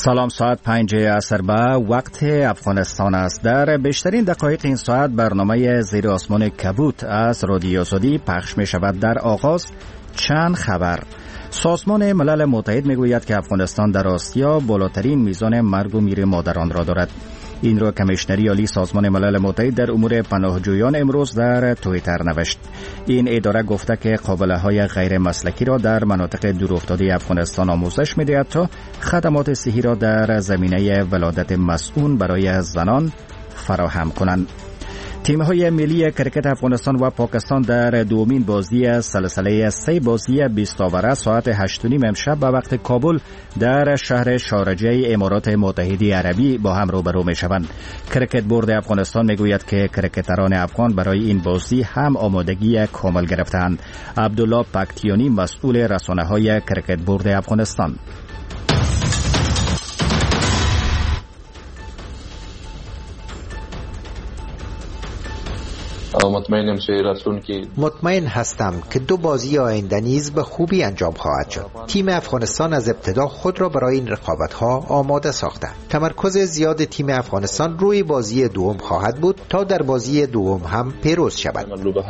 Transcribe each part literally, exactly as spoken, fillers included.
سلام، ساعت پنج عصر به وقت افغانستان است. در بیشترین دقایق این ساعت برنامه زیر آسمان کبوت از رادیو آزادی پخش می شود. در آغاز چند خبر. سازمان ملل متحد می گوید که افغانستان در آسیا بالاترین میزان مرگ و میر مادران را دارد. این را کمیشنری عالی سازمان ملل متحد در امور پناهجویان امروز در توییتر نوشت. این اداره گفته که قابله های غیر مسلکی را در مناطق دورافتاده افغانستان آموزش می‌دهد تا خدمات صحی را در زمینه ولادت مسئول برای زنان فراهم کنند. تیم‌های ملی کرکت افغانستان و پاکستان در دومین بازی سلسله سه بازی بیست اوره ساعت هشت و نیم امشب به وقت کابل در شهر شارجه امارات متحده عربی با هم روبرو می‌شوند. کرکت بورد افغانستان میگوید که کرکتران افغان برای این بازی هم آمادگی کامل گرفتند. عبدالله پکتیانی مسئول رسانه‌های کرکت بورد افغانستان: مطمئنم که مطمئن هستم که دو بازی آینده نیز به خوبی انجام خواهد شد. تیم افغانستان از ابتدا خود را برای این رقابت‌ها آماده ساخته. تمرکز زیاد تیم افغانستان روی بازی دوم خواهد بود تا در بازی دوم هم پیروز شود.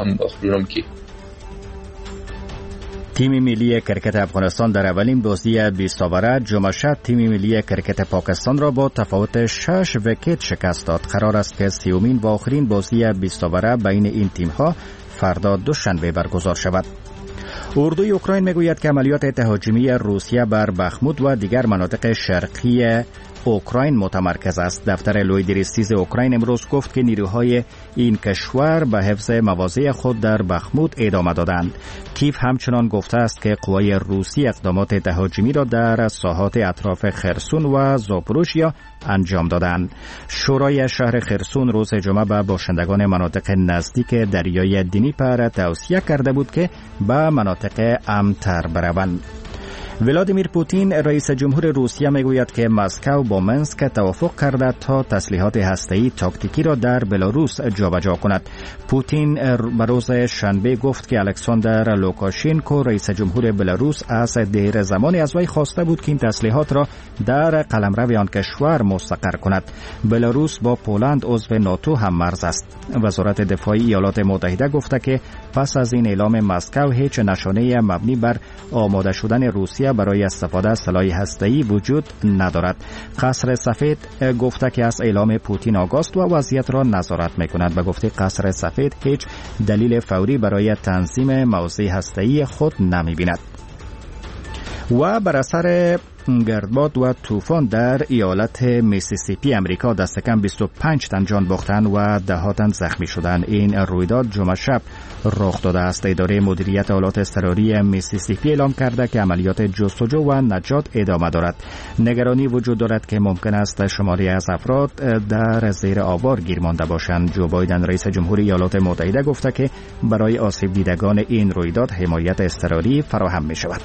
تیم ملی کرکت افغانستان در اولین بازی بیست اوره جمعه شب تیم ملی کرکت پاکستان را با تفاوت شش ویکت شکست داد. قرار است که سیومین و آخرین بازی بیست اوره بین این تیم‌ها فردا دوشنبه برگزار شود. اردوی اوکراین میگوید که عملیات تهاجمی روسیه بر بخمود و دیگر مناطق شرقی اوکراین متمرکز است. دفتر لویدریستیز اوکراین امروز گفت که نیروهای این کشور به حفظ مواضع خود در بخمود ادامه دادند. کیف همچنان گفته است که قوای روسی اقدامات تهاجمی را در ساحات اطراف خرسون و زاپوروژیا انجام دادند. شورای شهر خرسون روز جمعه به باشندگان مناطق نزدیک دریای دنیپر توصیه کرده بود که به مناطق امن‌تر بروند. ولادیمیر پوتین رئیس جمهور روسیه میگوید که مسکو با منسک توافق کرده تا تسلیحات هسته‌ای تاکتیکی را در بلاروس جابجا کند. پوتین به روز شنبه گفت که الکساندر لوکاشنکو رئیس جمهور بلاروس از دیر زمانی از وی خواسته بود که این تسلیحات را در قلمرو آن کشور مستقر کند. بلاروس با پولند عضو ناتو هم مرز است. وزارت دفاع ایالات متحده گفته که پس از این اعلام مسکو هیچ نشانه مبنی بر آماده شدن روسیه برای استفاده از سلاح هسته‌ای وجود ندارد. قصر سفید گفته که از اعلام پوتین آگاست و وضعیت را نظارت می‌کند. و گفته قصر سفید هیچ دلیل فوری برای تنظیم موضع هسته‌ای خود نمی‌بیند. و بر اثر گردباد و طوفان در ایالت میسیسیپی امریکا دست کم بیست و پنج تن جان باختند و ده ها تن زخمی شدند. این رویداد جمعه شب رخ داده است. اداره مدیریت آلات اضطراری میسیسیپی اعلام کرده که عملیات جستجو و نجات ادامه دارد. نگرانی وجود دارد که ممکن است شماری از افراد در زیر آوار گیر مانده باشند. جو بایدن رئیس جمهور ایالات متحده گفته که برای آسیب دیدگان این رویداد حمایت اضطراری فراهم می شود.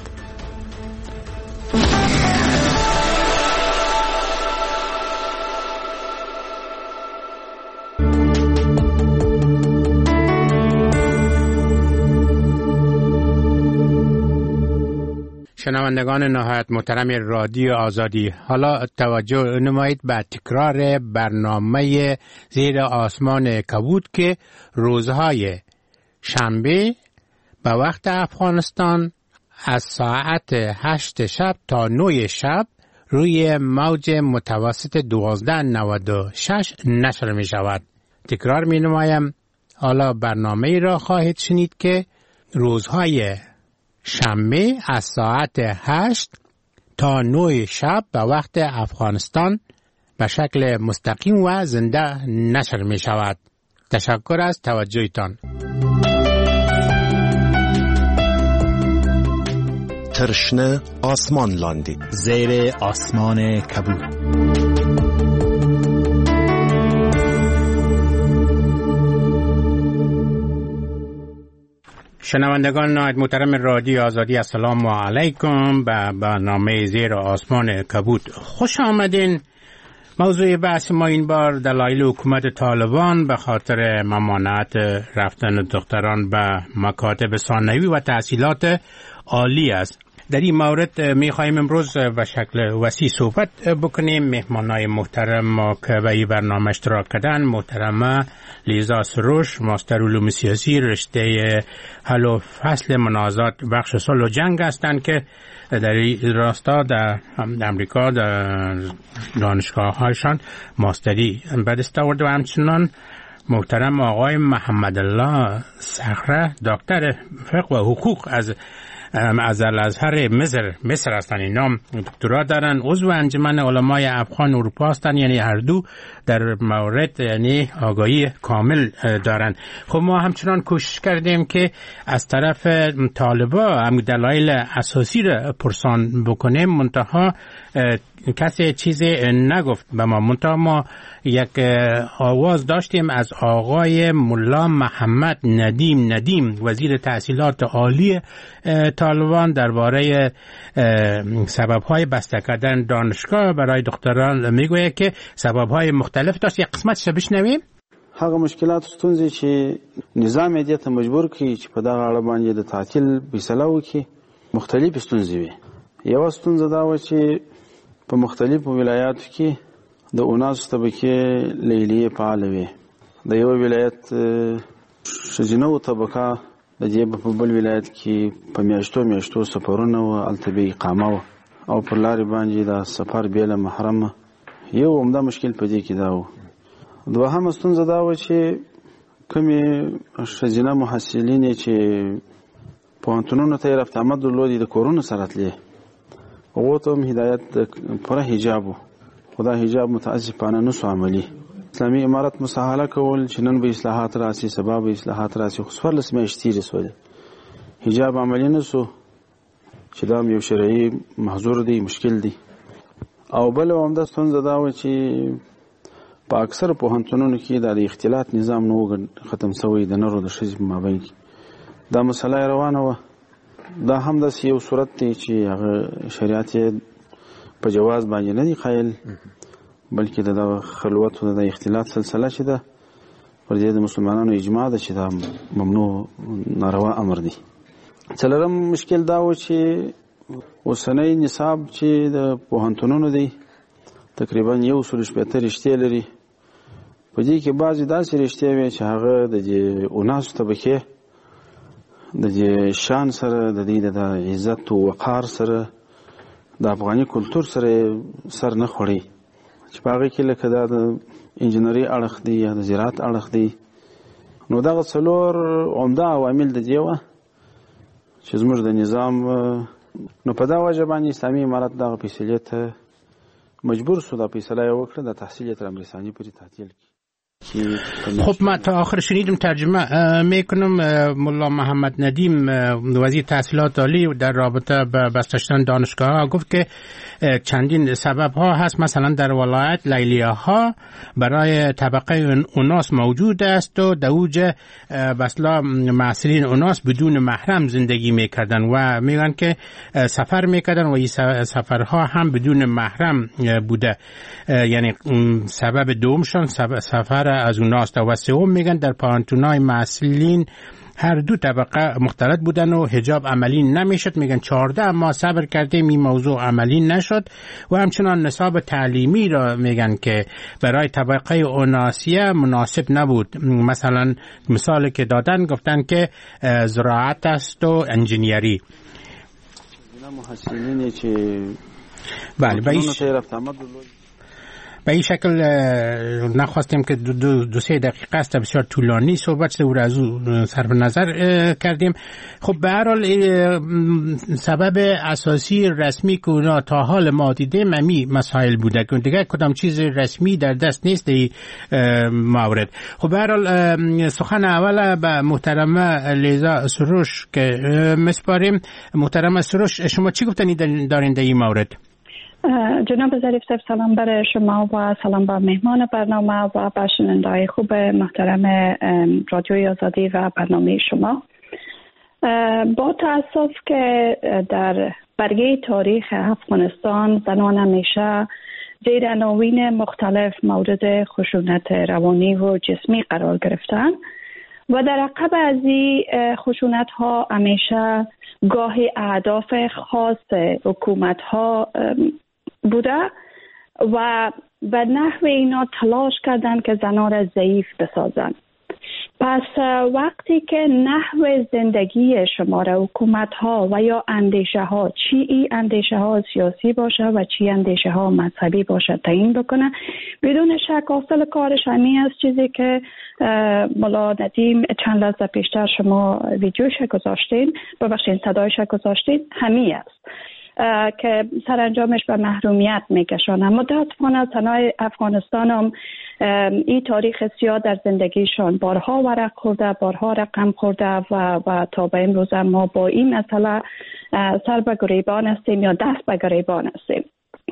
شنوندگان نهایت محترم رادیو آزادی، حالا توجه نمایید به تکرار برنامه زیر آسمان کبوت که روزهای شنبه به وقت افغانستان از ساعت هشت شب تا نه شب روی موج متوسط دوازده نود و شش نشر می شود. تکرار می نمایم. حالا برنامه را خواهید شنید که روزهای شنبه از ساعت هشت تا نه شب به وقت افغانستان به شکل مستقیم و زنده نشر می شود. تشکر از توجهتان. ترشنه آسمان لاندی زیر آسمان کبود. شنوندگان نهایت محترم رادیو آزادی، السلام علیکم. به برنامه زیر آسمان کبود خوش آمدین. موضوع بحث ما این بار دلایل حکومت طالبان به خاطر ممانعت رفتن دختران به مکاتب ثانوی و تحصیلات عالی است. در این مورد میخوایم امروز به شکل وسیع صحبت بکنیم. مهمانای محترم ما که به این برنامه اشتراک کردن، محترمه لیزا سروش، ماستر علوم سیاسی، رشته حل و فصل منازعات بخش صلح و جنگ هستند که در این راستا در امریکا در دانشگاه هایشان ماستری به دست آورد، و همچنان محترم آقای محمد الله صخره، دکتر فقه و حقوق از از الازهر مصر مصر هستند. اینا دکترا دارن، عضو انجمن علمای افغان اروپا هستند، یعنی هر دو در مورد یعنی آگاهی کامل دارن. خب ما همچنان کوشش کردیم که از طرف طالبا هم دلایل اساسی را پرسان بکنیم، منتها کسی چیزی نگفت به ما. منتها ما یک آواز داشتیم از آقای ملا محمد ندیم ندیم، وزیر تحصیلات عالی طالبان، درباره سبب‌های بسته کردن دانشگاه برای دکتران میگوید که سبب‌های مختلف داشت. یک قسمتش بشنویم. هغه مشکلات ستونزې چې نظام دې ته مجبور کړي چې په دغه اړه باندې د تعطیل فیصله وکړي، مختلف ستونزې وي. یو ستونزه دا و چې په مختلفو ولایاتو کې د اوناس طبقې لیلیې فعاله وي. د یو ولایت ښځینه طبقه د دې په بل ولایت کې په میاشتو میاشتو سفرونه و، هلته به اقامه و او پر لارې باندې د سفر بېله محرمه. یو عمده مشکل په دې کې دا و. دوهمه ستونزه دا و چې کومې ښځینه محصلینې چې پوهنتونونو ته یې رفت آمد درلودې د کورونو سره تلې، هغو ته هم هدایت د پوره حجاب و، خو دا حجاب متاسفانه نسو عملي. اسلامي امارت مساهله کول چې نن به اصلاحات راسي، سبا به اصلاحات راسي، خو څوارلس میاشتې تېرې سولې، حجاب عملي نسو، چې دا یو شرعي محظور دی، مشکل دی. او بله عمده ستونزه دا وه چې په اکثر پوهنتونونو کې دا د اختلاط نظام نه ختم سوی د نر او د ښځې په مابین کې. دا مسله روانه وه. دا هم داسې یو صورت دی چې هغه شریعت یې په جواز باندې نه دی قایل، بلکې د دغه خلوت او د اختلاط سلسله چې ده پر دې د مسلمانانو اجماع ده چې دا ممنوع ناروا امر دی. څلورم مشکل دا و چې اوسنی نصاب چې د پوهنتونونو دی تقریبا یو سل شپېته رشتې لري. په دې کې بعضې داسې رشتې وې چې هغه د دې اوناسو طبقې د دې شان سره، د دې د عزت او وقار سره، د افغاني کلتور سره سر نه خوړي، چې په هغې کې لکه دا د انجینري اړخ دی یا د زراعت اړخ دی. نو دغه څلور عمده عوامل د دې وه چې زموږ د نظام، نو په دا وجه باندې اسلامي امارت دغه فیصلې ته مجبور شو، دا فیصله یې وکړه د تحصیل یې تر امرساني پورې تعطیل کړي. خب ما تا آخر شنیدم، ترجمه میکنم. ملا محمد ندیم وزیر تحصیلات عالی در رابطه با بسته شدن دانشگاه گفت که چندین سبب ها هست. مثلا در ولایت لیلیه ها برای طبقه اوناس موجود است و در اوج بسلا معصرین اوناس بدون محرم زندگی میکردن و میگن که سفر میکردن و این سفرها هم بدون محرم بوده، یعنی سبب دومشان سفر از اوناست. و سوم میگن در پانتونای معصلین هر دو طبقه مختلط بودن و حجاب عملی نمیشد. میگن چهارده ما صبر کردیم این موضوع عملی نشد. و همچنان نصاب تعلیمی را میگن که برای طبقه اوناسیه مناسب نبود. مثلا مثالی که دادن گفتن که زراعت است و انجینیری. بله به به این شکل نخواستیم که دو, دو, دو سه دقیقه است، بسیار طولانی صحبت شده و از او صرف نظر کردیم. خب به هر حال سبب اساسی رسمی که اونا تا حال ما دیدیم همی مسائل بوده که دیگه کدام چیز رسمی در دست نیست این مورد. خب به هر حال سخن اول به محترمه لیزا سروش که مسپاریم. محترمه سروش، شما چی گفتنی دارین در این مورد؟ جناب ظریف صاحب، سلام برای شما و سلام بر مهمان برنامه و بر شنونده‌های خوب محترم رادیوی آزادی و برنامه شما. با تأسف که در برگه تاریخ افغانستان زنان همیشه زیر عناوین مختلف مورد خشونت روانی و جسمی قرار گرفتند و در عقب از این خشونت ها همیشه گاهی اهداف خاص حکومت ها بوده و به نحو اینا تلاش کردن که زنها را ضعیف بسازن. پس وقتی که نحو زندگی شما را حکومت ها و یا اندیشه ها، چی ای اندیشه ها سیاسی باشه و چی اندیشه ها مذهبی باشه تعیین بکنه، بدون شک اصل کارش همین است. چیزی که مولا ندیم چند لحظه پیشتر شما ویدیوش گذاشتین، ببخشید صدایش گذاشتین، همین است که سرانجامش به محرومیت میکشانه. متاسفانه زنای افغانستان هم این تاریخ سیاه در زندگیشان بارها ورق خورده، بارها رقم خورده و, و تا به امروز ما با این مسئله سر به گریبان هستیم یا دست به گریبان هستیم.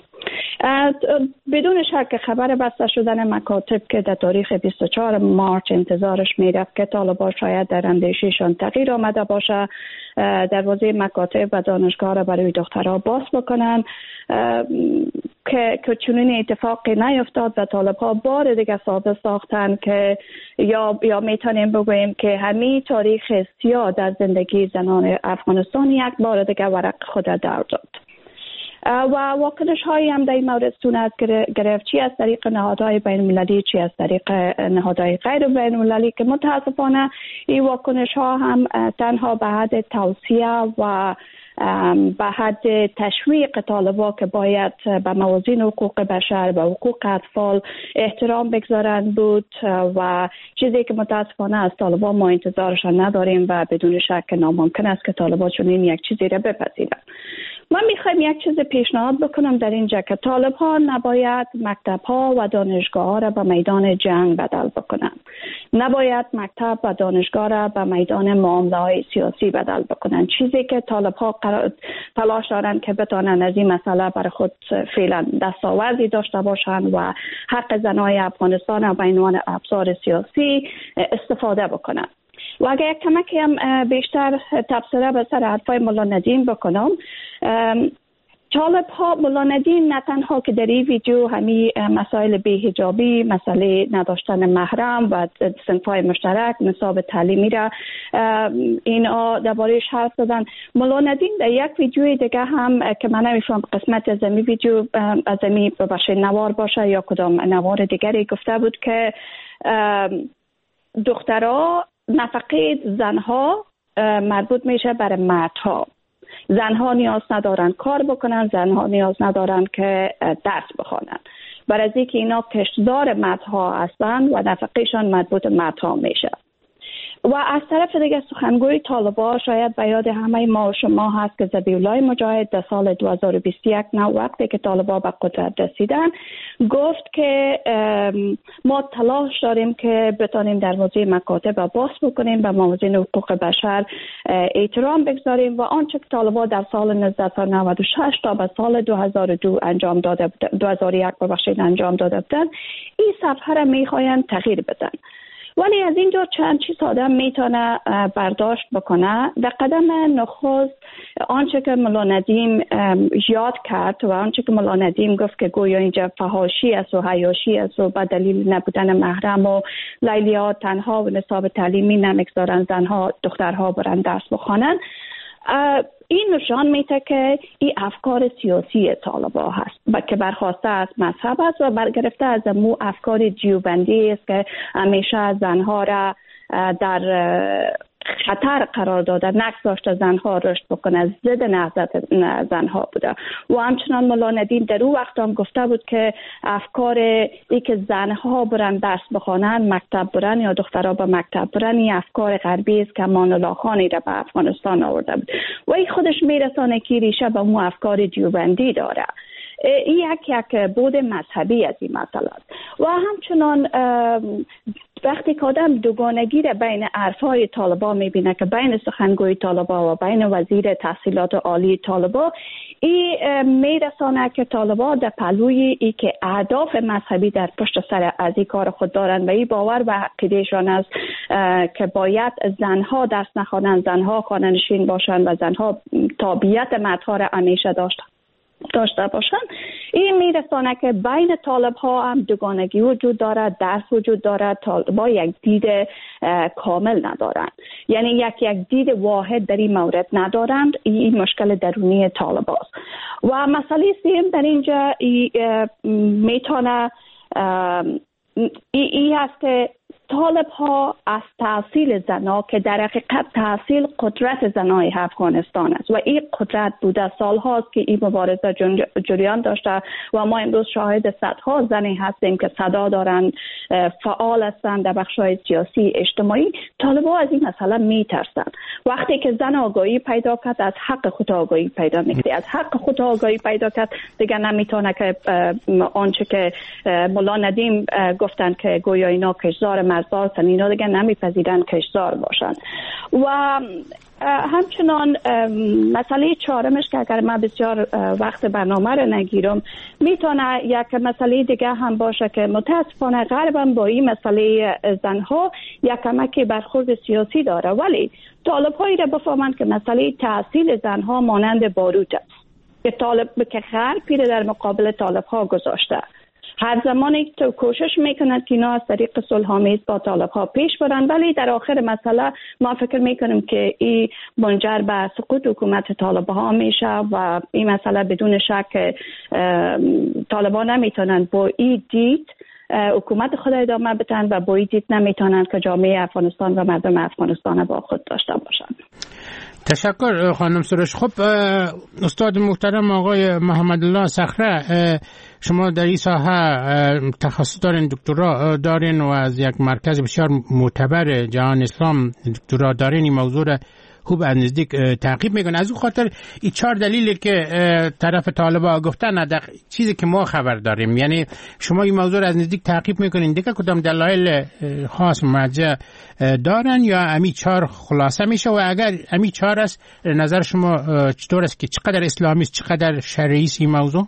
بدون شک خبر بسته شدن مکاتب که در تاریخ بیست و چهار مارچ انتظارش میرفت که طالبان شاید در اندیششان تغییر آمده باشه، دروازه مکاتب و دانشگاه را برای دخترها باز بکنن، که که چنین اتفاقی نیفتاد و طالبان بار دیگه ثابت ساختن که یا یا میتونیم بگوییم که همین تاریخ سیاه در زندگی زنان افغانستان یک بار دیگه ورق خود در داد. و واکنش هایی هم در این مورد صورت گرفت، چی از طریق نهادهای بین المللی، چی از طریق نهادهای غیر بین المللی، که متاسفانه این واکنش ها هم تنها به حد توصیه و به حد تشویق طالبان که باید به موازین حقوق بشر و حقوق اطفال احترام بگذارند بود و چیزی که متاسفانه از طالبان ما انتظارش نداریم و بدون شک ناممکن است که طالبان چنین یک چیزی را بپذیرند. من میخوایم یک چیز پیشنهاد بکنم در اینجا که طالبان نباید مکتب ها و دانشگاه ها را به میدان جنگ بدل بکنن، نباید مکتب و دانشگاه را به میدان معامله های سیاسی بدل بکنن. چیزی که طالبان تلاش دارن که بتونن از این مسئله برای خود فعلا دستاوردی داشته باشن و حق زنای افغانستان را به عنوان ابزار سیاسی استفاده بکنن. و اگر یک کمکی هم بیشتر تبصره به سر حرفای مولا ندیم بکنم، طالب ها مولا ندیم نه تنها که در این ویدیو همین مسائل بی‌حجابی، مسئله نداشتن محرم و صنف‌های مشترک، نصاب تعلیمی را اینا درباره‌اش حرف زدن. مولا ندیم در یک ویدیوی دیگه هم که من نمی‌فهم قسمت از این ویدیو از این باشه نوار باشه یا کدام نوار دیگری گفته بود که دخترها نفقه زنها مربوط میشه برای مردها. زنها نیاز ندارن کار بکنن، زنها نیاز ندارن که درس بخونن، برای از اینکه اینا کشتزار مردها هستن و نفقهشان مربوط مردها میشه. و از طرف دیگه سخنگوی طالبان شاید به یاد همه ما و شما هست که ذبیح‌الله مجاهد در سال دو هزار و بیست و یک نه وقتی که طالبان به قدرت رسیدن گفت که ما تلاش داریم که بتونیم دروازه مکاتب باز بکنیم، به موازین حقوق بشر احترام بگذاریم و آنچه که طالبان در سال نوزده نود و شش تا به سال دو هزار و دو انجام داده دو هزار و یک ببخشید انجام داده بودن، این صفحه را میخواین تغییر بدن. ولی از اینجا چند چیز آدم میتونه برداشت بکنه. در قدم نخست آنچه که مولا ندیم یاد کرد و آنچه که مولا ندیم گفت که گویا اینجا فحاشی است و حیاشی است و به دلیل نبودن محرم و لیلیات تنها و نصاب تعلیمی نمیگذارن زنها دخترها برن درس بخوانن، این نشان میده که این افکار سیاسی طالبان هست و که برخواسته از مذهب است و برگرفته از مو افکار دیوبندی است که همیشه زنها را در خطر قرار داده، نگذاشته زنها رشد بکنه، ضد نهضت زنها بوده. و همچنان مولا ندیم در اون وقت هم گفته بود که افکار ای که زنها برن درس بخوانن، مکتب برن یا دخترها به مکتب برن، این افکار غربی است که امان الله خانی را به افغانستان آورده بود و این خودش میرسانه که ریشه به مو افکار دیوبندی داره. این یک یک بود مذهبی از این مسئله است. و همچنان وقتی که آدم دوگانگی را بین حرفهای طالبان میبینه که بین سخنگوی طالبان و بین وزیر تحصیلات عالی طالبان، این میرسانه که طالبان در پلوی ای که اهداف مذهبی در پشت سر از این کار خود دارند و این باور و عقیدهشان است که باید زنها درس نخوانند، زنها خانه‌نشین باشند و زنها تابعیت مردها را همیشه داشتند داشته باشن. این میرسانه که بین طالب ها هم دوگانگی وجود دارد، درس وجود دارد، طالبا یک دید کامل ندارند، یعنی یک یک دید واحد در این مورد ندارند. این مشکل درونی طالب هاست. و مسئله سیم در اینجا میتونه ای, ای هست که طالب ها از تحصیل زنها که در حقیقت تحصیل قدرت زنای افغانستان است و این قدرت بوده سال هاست که این مبارزه جریان داشته و ما امروز شاهد صدها زنی هستیم که صدا دارند، فعال هستند در بخش‌های سیاسی اجتماعی. طالب ها از این مسئله میترسند. وقتی که زن آگاهی پیدا کرد از حق خود آگاهی پیدا میکنه، از حق خود آگاهی پیدا کرد دیگه نمیتونه که آنچه که مولا ندیم گفتند که گویا اینا کشزار مرزار هستند، اینا دیگه نمیپذیرند کشزار باشند. و همچنان مسئله چهارمش که اگر من بسیار وقت برنامه رو نگیرم میتونه یک مسئله دیگه هم باشه که متاسفانه غرب هم با این مسئله زنها یک کمکی برخورد سیاسی داره، ولی طالب هایی را بفهمند که مسئله تحصیل زنها مانند باروت است که طالب که غرب پیره در مقابل طالب ها گذاشته. هر زمانی تو کوشش میکنند که اینا از طریق صلح‌آمیز با طالب ها پیش برن، ولی در آخر مسئله ما فکر میکنیم که این منجر به سقوط حکومت طالب ها میشه و این مسئله بدون شک طالب ها نمیتونند با این دید حکومت خود ادامه بدن و با این دید نمیتونند که جامعه افغانستان و مردم افغانستان با خود داشته باشند. تشکر خانم سروش. خب استاد محترم آقای محمد الله صخره، شما در این ساحه تخصص دارین، دکترا دارین و از یک مرکز بسیار معتبر جهان اسلام دکترا دارین، این موضوع را خوب از نزدیک تعقیب میکنه. از اون خاطر این چهار دلیلی که طرف طالبا گفتن در چیزی که ما خبر داریم، یعنی شما این موضوع را از نزدیک تعقیب میکنین، دیگه کدام دلایل خاص مرجع دارن یا امی چهار خلاصه میشه؟ و اگر امی چهار است نظر شما چطور است که چقدر اسلامی است چقدر شرعی است این موضوع؟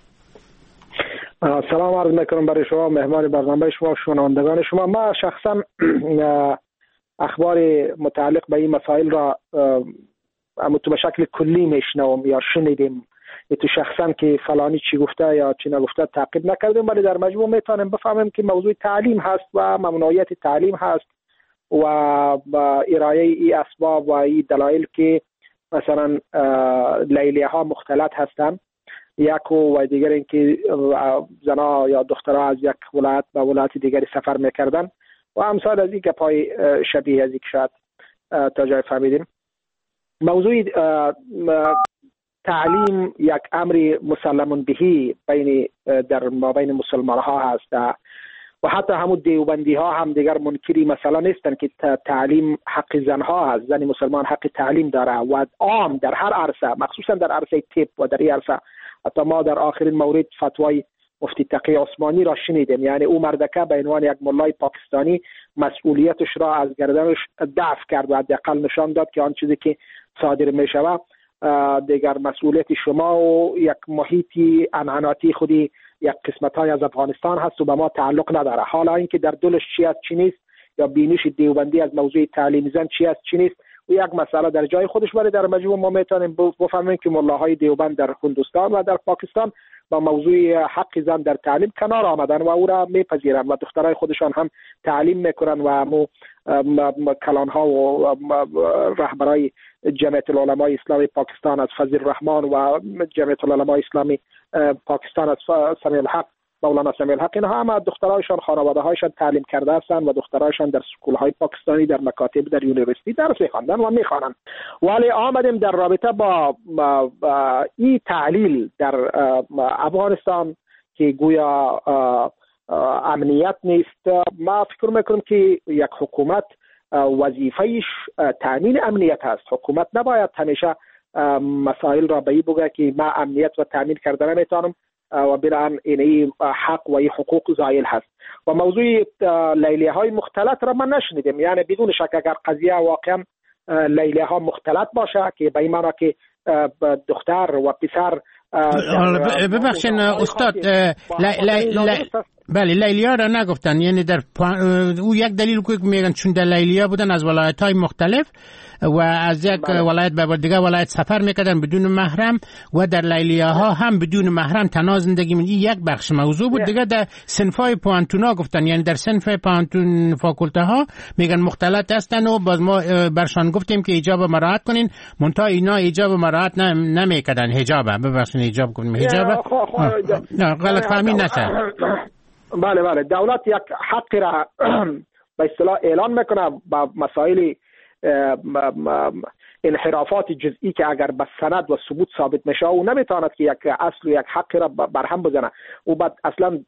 سلام عرض میکنم برای شما، مهمان برنامه شما، شنوندگان شما. ما شخصا اخبار متعلق به این مسائل را تو به شکل کلی میشنوم یا شنیدیم، تو شخصا که فلانی چی گفته یا چی نگفته تعقیب نکردیم، ولی در مجموع میتونیم بفهمیم که موضوع تعلیم هست و ممنوعیت تعلیم هست و با ارائه ای اسباب و ای دلایل که مثلا لیلیه ها مختلط هستند، یک و دیگر اینکه زنها یا دخترها از یک ولایت به ولایت دیگری سفر میکردن و امثال از این گپای شبیه از این که شاید تا جای فهمیدیم. موضوع تعلیم یک امر مسلم بهی بین در ما بین مسلمان ها هست و حتی همون دیوبندی ها هم دیگر منکری مثلا نیستن که تعلیم حق زن ها هست. زن مسلمان حق تعلیم داره و عام در هر عرصه، مخصوصا در عرصه طب و در این عرصه. حتی ما در آخرین مورد فتوای مفتی تقی عثمانی را شنیدیم، یعنی او مردکه به عنوان یک ملای پاکستانی مسئولیتش را از گردنش دفع کرد و حداقل نشان داد که آن چیزی که صادر می شود دیگر مسئولیت شما و یک محیطی انعناتی خودی یک قسمت های از افغانستان هست و به ما تعلق نداره. حالا اینکه در دلش چی است چی نیست یا بینش دیوبندی از موضوع تعلیم زن چی است چی نیست و یک مسئله در جای خودش، ولی در مجموع ما میتونیم بفهمیم که ملاهای دیوبند در هندوستان و در پاکستان با موضوع حق زن در تعلیم کنار آمدن و او را میپذیرند و دخترای خودشان هم تعلیم میکنن و مو کلان ها و رهبرای جمعیت العلمای اسلامی پاکستان از فضل الرحمن و جمعیت العلمای اسلامی پاکستان از سمیع الحق مولانا سمیع الحق، اینها هم دخترایشان خانواده هایشان تعلیم کرده هستند و دخترایشان در سکول های پاکستانی در مکاتب در یونیورسیتی درس می‌خوانند و می‌خوانند. ولی آمدیم در رابطه با, با, با این تعلیل در افغانستان که گویا امنیت نیست. ما فکر میکنم که یک حکومت وظیفه‌اش تامین امنیت هست. حکومت نباید همیشه مسائل را به این بگه که ما امنیت و تامین کردن نمیتونم و بنابراین این حق و این حقوق زائل هست. و موضوع لیلیه های مختلط را من نشنیدم، یعنی بدون شک اگر قضیه واقعا لیلیه ها مختلط باشه که به این معنی که دختر و پسر ببخشید استاد بله لیلیا را نگفتن، یعنی در او یک دلیل که میگن چون در لیلیا بودن از ولایت‌های مختلف و از یک بله. ولایت به دیگه ولایت سفر میکردن بدون محرم و در لیلیاها هم بدون محرم تنها زندگی می. یک بخش موضوع بود. دیگه در صنف‌های پوانتونا گفتن، یعنی در صنف پوانتون فاکولته ها میگن مختلط هستن و باز ما برشان گفتیم که حجاب مراعات کنین، منتها اینا حجاب مراعات نمیکردن. حجاب ببخشید حجاب کنیم حجاب نه غلط فهمی نشه. بله بله دولت یک حق را به اصطلاح اعلان میکنه با مسائل انحرافات جزئی که اگر به سند و ثبوت ثابت میشه او نمیتواند که یک اصل و یک حق را برهم بزنه. او بعد اصلا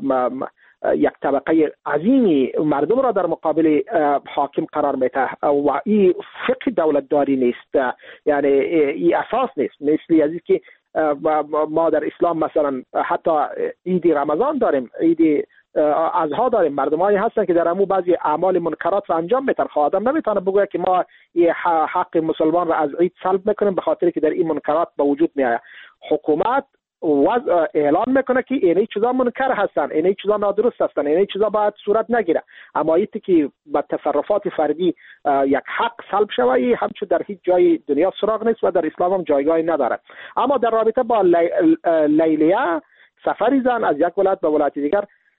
یک طبقه عظیمی مردم را در مقابل حاکم قرار میده و این فقه دولتداری نیست، یعنی این اساس نیست. مثل از که ما در اسلام مثلا حتی عید رمضان داریم، عید اضحی داریم، مردمایی هستن که در همون بعضی اعمال منکرات را انجام میدن. خب آدم نمیتونه بگه که ما این حق مسلمان را از عید سلب میکنیم به خاطر که در این منکرات به وجود میاد. حکومت وضع اعلان میکنه که اینه چیزا منکر هستن، اینه چیزا نادرست هستن، اینه چیزا باید صورت نگیره. اما ایتی که با تصرفات فردی یک حق سلب شوه همچون در هیچ جای دنیا سراغ نیست و در اسلام هم جایگاهی نداره. اما در رابطه با لیلیه سفری زن از یک ولایت به ولایت دیگر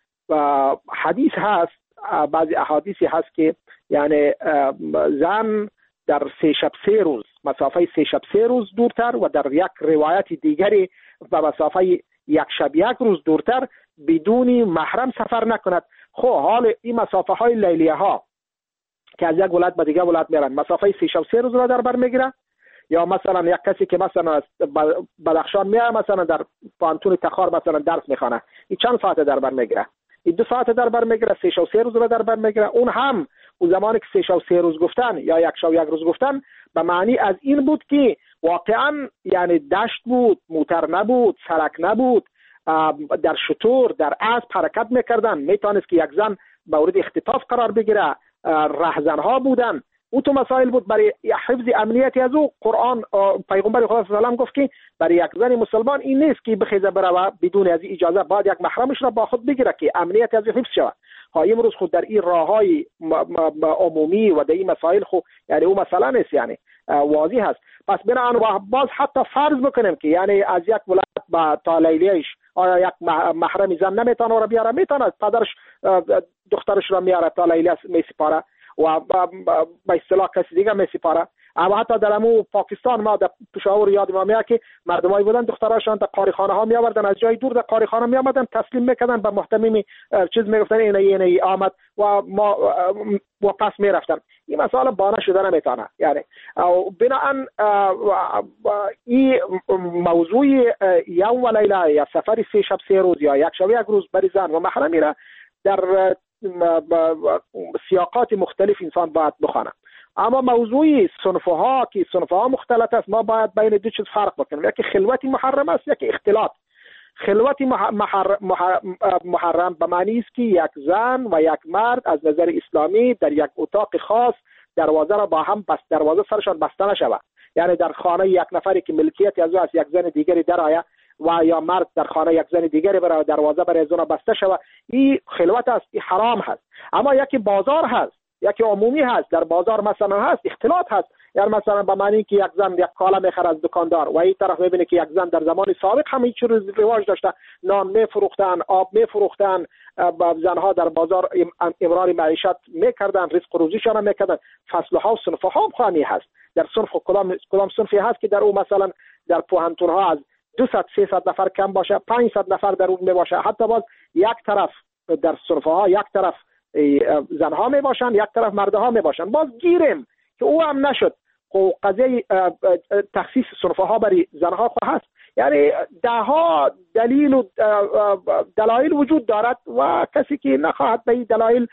حدیث هست، بعضی احادیثی هست که یعنی زن در سه شب سه روز مسافه سه شب سه روز دورتر و در یک روایت دیگری به مسافه یک شب یک روز دورتر بدون محرم سفر نکند. خب حال این مسافه های لیلیه ها که از یک ولایت به دیگر ولایت میرن مسافه سه شب سه روز را در بر میگیره، یا مثلا یک کسی که مثلا از بدخشان میاد مثلا در پانتون تخار مثلا درس میخوانه، این چند ساعت در بر میگیره؟ این دو ساعت در بر میگیره، سه شب سه روز را در بر میگیره. اون هم اون زمانی که سه شب سه روز گفتن یا یک شب یک روز گفتن به معنی از این بود که واقعا یعنی دشت بود، موتر نبود، سرک نبود، در شطور در اسب حرکت میکردن، میتونست که یک زن مورد اختطاف قرار بگیره، رهزنها بودن. او تو مسائل بود. برای حفظ امنیتی از او قرآن پیغمبر خدا صلی الله علیه و سلم گفت که برای یک زن مسلمان این نیست که بخیزه بره بدون از اجازه بعد یک محرمش را با خود بگیره که امنیت از حفظ شود. ها امروز خود در این راههای عمومی و در این مسائل خود یعنی او مسئله نیست، یعنی واضح هست. پس بنابراین باز حتی فرض بکنیم که یعنی از یک ولایت با تا لیلیه‌اش آیا یک محرم زن نمیتونه را بیاره؟ میتونه. پدرش دخترش را میاره تا لیلیه میسپاره و به اصطلاح کسی دیگه میسپاره. اما حتی در امو پاکستان ما در پشاور یاد ما میاد که مردمایی بودن دختراشان در قاریخانه ها می آوردن، از جای دور در قاریخانه می آمدن تسلیم میکردن به محتمیم چیز میگفتن اینه اینه آمد و ما و پس میرفتن. این مسئله بانه شده نمیتونه. یعنی بنابراین این موضوع یوم و لیله یا سفر سه شب سه روز یا یک شب یک روز بری زن و محرمی را در سیاقات مختلف انسان باید بخونه. اما موضوع صنفها که صنفها مختلط است، ما باید بین دو چیز فرق بکنیم. یکی خلوت محرم است، یکی اختلاط. خلوت محرم, محرم به معنی است که یک زن و یک مرد از نظر اسلامی در یک اتاق خاص دروازه را با هم بس دروازه سرشان بسته نشود. یعنی در خانه یک نفری که ملکیت از او است یک زن دیگری درآید و یا مرد در خانه یک زن دیگری برای دروازه برای زن بسته شود. این خلوت است، این حرام هست. اما یکی بازار هست، یکی عمومی هست. در بازار مثلا هست اختلاط هست، یعنی مثلا به معنی که یک زن یک کالا میخره از دکاندار و این طرف میبینه که یک زن در زمان سابق هم هیچ رواج داشته، نان میفروختن، آب میفروختن، زنها در بازار امرار معیشت میکردن، رزق و روزیشان میکردن. فصلها و صنفها هم خانی هست. در صنف کدام کدام صنفی هست که در او مثلا در پوهنتون ها از دویست سیصد نفر کم باشه، پانصد نفر در اون می باشه. حتی باز یک طرف در صنفها یک طرف زنها می باشن، یک طرف مردها می باشن. باز گیریم که او هم نشد. خب قضیه تخصیص صنفها برای زنها خو هست. یعنی ده ها دلیل و دلایل وجود دارد و کسی که نخواهد به این دلایل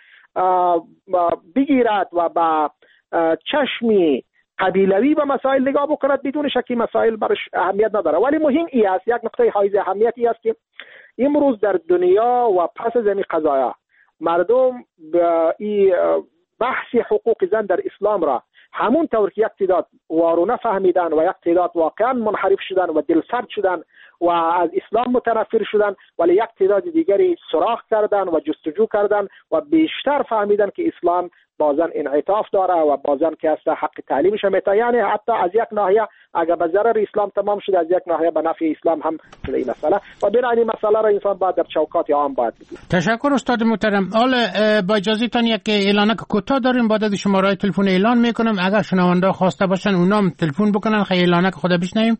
بگیرد و با چشمی قبیلوی به مسائل نگاه بکند، بدون شکی مسائل برش اهمیت نداره. ولی مهم ای است، یک نقطه حائز اهمیت ای است که امروز در دنیا و پس از این قضایا مردم به این بحث حقوق زن در اسلام را همون طور که یک تعداد وارونه فهمیدن و یک تعداد واقعا منحرف شدن و دلسرد شدن و از اسلام متنفر شدن، ولی یک تعداد دیگری سراغ کردن و جستجو کردن و بیشتر فهمیدن که اسلام بازن انعطاف داره و بازن که است حق تعلیمش میته. یعنی حتی از یک ناحیه اگر به ضرر اسلام تمام شده، از یک ناحیه به نفع اسلام هم شده این مسئله و بنابراین این مسئله را انسان باید در چوکات عام باید بگیر. تشکر استاد محترم. حالا با اجازهتان یک اعلانک کوتاه داریم، بعد از شماره تلفن اعلان میکنم، اگر شنونده خواسته باشن اونام تلفن بکنن خیلی اعلانک خدا بشنویم.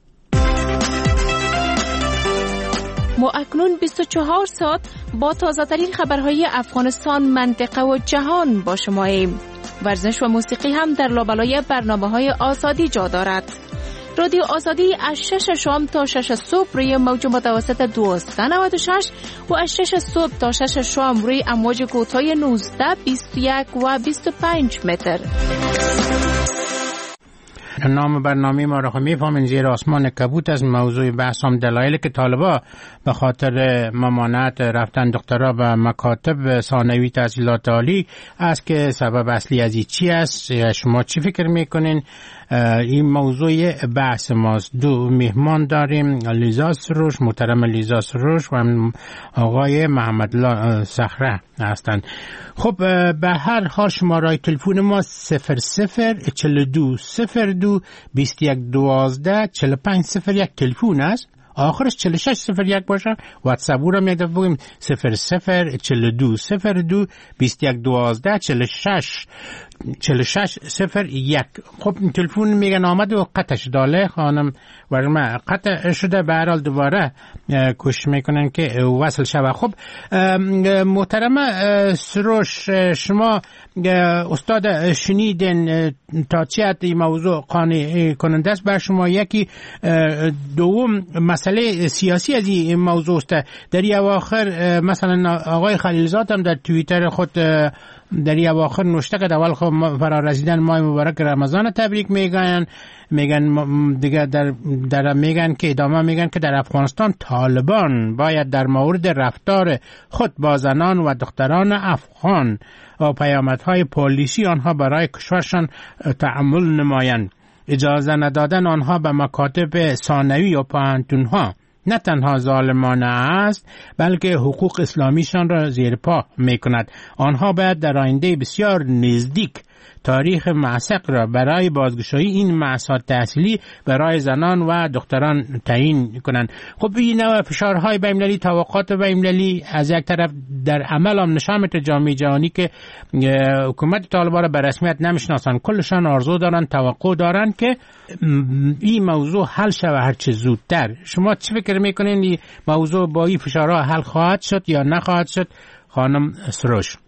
ما اکنون بیست و چهار ساعت با تازه ترین خبرهای افغانستان، منطقه و جهان با شماییم. ورزش و موسیقی هم در لابلای برنامه های آزادی جا دارد. رادیو آزادی از شش شام تا شش صبح روی موج متوسط دویست و نود و شش و از شش صبح تا شش شام روی امواج کوتاه نوزده، بیست و یک و بیست و پنج متر. نام برنامه ما را میفهمین زیر آسمان کبوت از موضوع بحثم دلایل که طالبا به خاطر ممانعت رفتن دخترها به مکاتب ثانوی تحصیلات عالی است که سبب اصلی از این چی است؟ شما چی فکر میکنین؟ این موضوع بحث ماست. دو مهمان داریم، لیزا سروش، محترم لیزا سروش و آقای محمد صخره هستند. خب به هر حال شماره تلفن ما صفر صفر چهل و دو صفر دو بیست و یک دوازده چهل و پنج صفر یک تلفن است، آخرش چهل و شش صفر یک باشه. واتساپ رو هم یاد بگیم صفر صفر چهل و دو صفر دو بیست و یک دوازده چهل و شش چهل و شش صفر یک. خب تلفن میگن آمد و قطعش داله خانم ورما قطع شده، به هر حال دوباره کوشش میکنن که وصل شود. خب محترم سروش، شما استاد شنیدن تا چه حد این موضوع قانع کننده است بر شما؟ یکی دوم مسئله سیاسی از این موضوع است. در این اواخر مثلا آقای خلیلزاد هم در توییتر خود در این اواخر نوشته که اول خب فرا رسیدن ماه مبارک رمضان تبریک میگن میگن دیگه در در میگن که ادامه میگن که در افغانستان طالبان باید در مورد رفتار خود با زنان و دختران افغان و پیامدهای پلیسی آنها برای کشورشان تأمل نمایند. اجازه ندادن آنها به مکاتب ثانوی و پوهنتونها نه تنها ظالمانه است بلکه حقوق اسلامیشان را زیر پا می کند. آنها باید در آینده بسیار نزدیک تاریخ معشق را برای بازگشایی این مأسات تحصیلی برای زنان و دختران تعیین کنند. خب این نوع فشارهای بین‌المللی، توقعات بین‌المللی از یک طرف در عمل هم نشان میده جامعه جهانی که حکومت طالبان را به رسمیت نمیشناسند، کلشان آرزو دارن، توقع دارن که این موضوع حل شود هر چه زودتر. شما چی فکر میکنین این موضوع با این فشارها حل خواهد شد یا نخواهد شد خانم سروش؟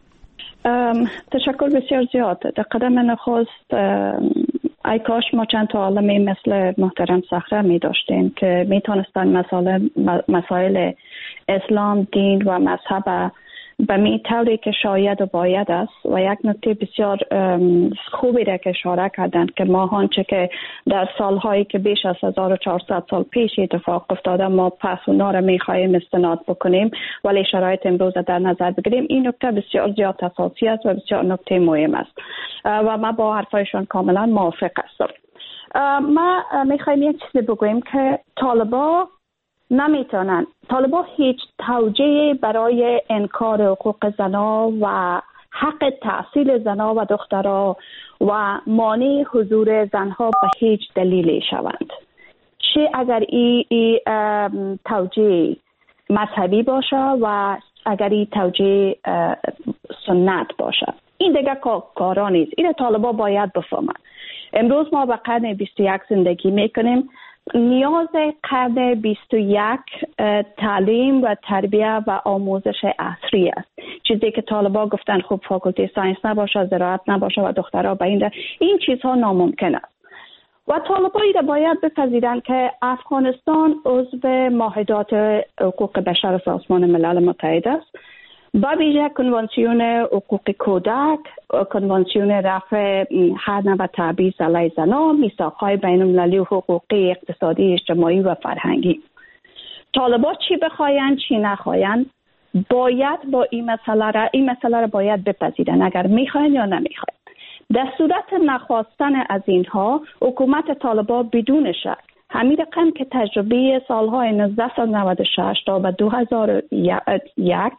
تشکر بسیار زیاد. در قدم نخست ای کاش ما چند تا عالمی مثل محترم صخره می داشتیم که می تانستن مسائل, مسائل اسلام، دین و مذهب به می طوری که شاید و باید است. و یک نکته بسیار خوبی را که اشاره کردند که ما آنچه که در سالهایی که بیش از هزار و چهارصد سال پیش اتفاق افتاده ما پس اونا را می خواهیم استناد بکنیم ولی شرایط امروز در نظر بگیریم، این نکته بسیار زیاد اساسی است و بسیار نکته مهم است و ما با حرفایشان کاملا موافق هستم. ما می خواهیم یک چیزی بگوییم که طالبا نمیتونن، طالبا هیچ توجیه برای انکار حقوق زنا و حق تحصیل زنا و دخترها و مانع حضور زنها به هیچ دلیلی شوند. چه اگر این ای توجیه مذهبی باشه و اگر این توجیه سنت باشه، این دیگه کارا نیست. این طالبا باید بفهمن. امروز ما به قرن بیست و یک زندگی میکنیم. نیاز قرن بیست و یک تعلیم و تربیه و آموزش عصری است. چیزی که طالبا گفتن خب فاکولته ساینس نباشه، زراعت نباشه و دخترها به این این چیزها ناممکن است. و طالبا ایره باید بپذیرند که افغانستان عضو معاهدات حقوق بشر سازمان ملل متحد است. با ویژه کنوانسیون حقوق کودک، کنوانسیون رفع هر نوع تبعیض علیه زنان، میثاق‌های بین‌المللی و حقوقی اقتصادی، اجتماعی و فرهنگی. طالبا چی بخواین چی نخواین باید با این مسئله را این مسئله را باید بپذیرن، اگر میخواین یا نمیخواین. در صورت نخواستن از اینها حکومت طالبان بدون شک همین رقم که تجربه سالهای نوزده نود و شش تا به دو هزار و یک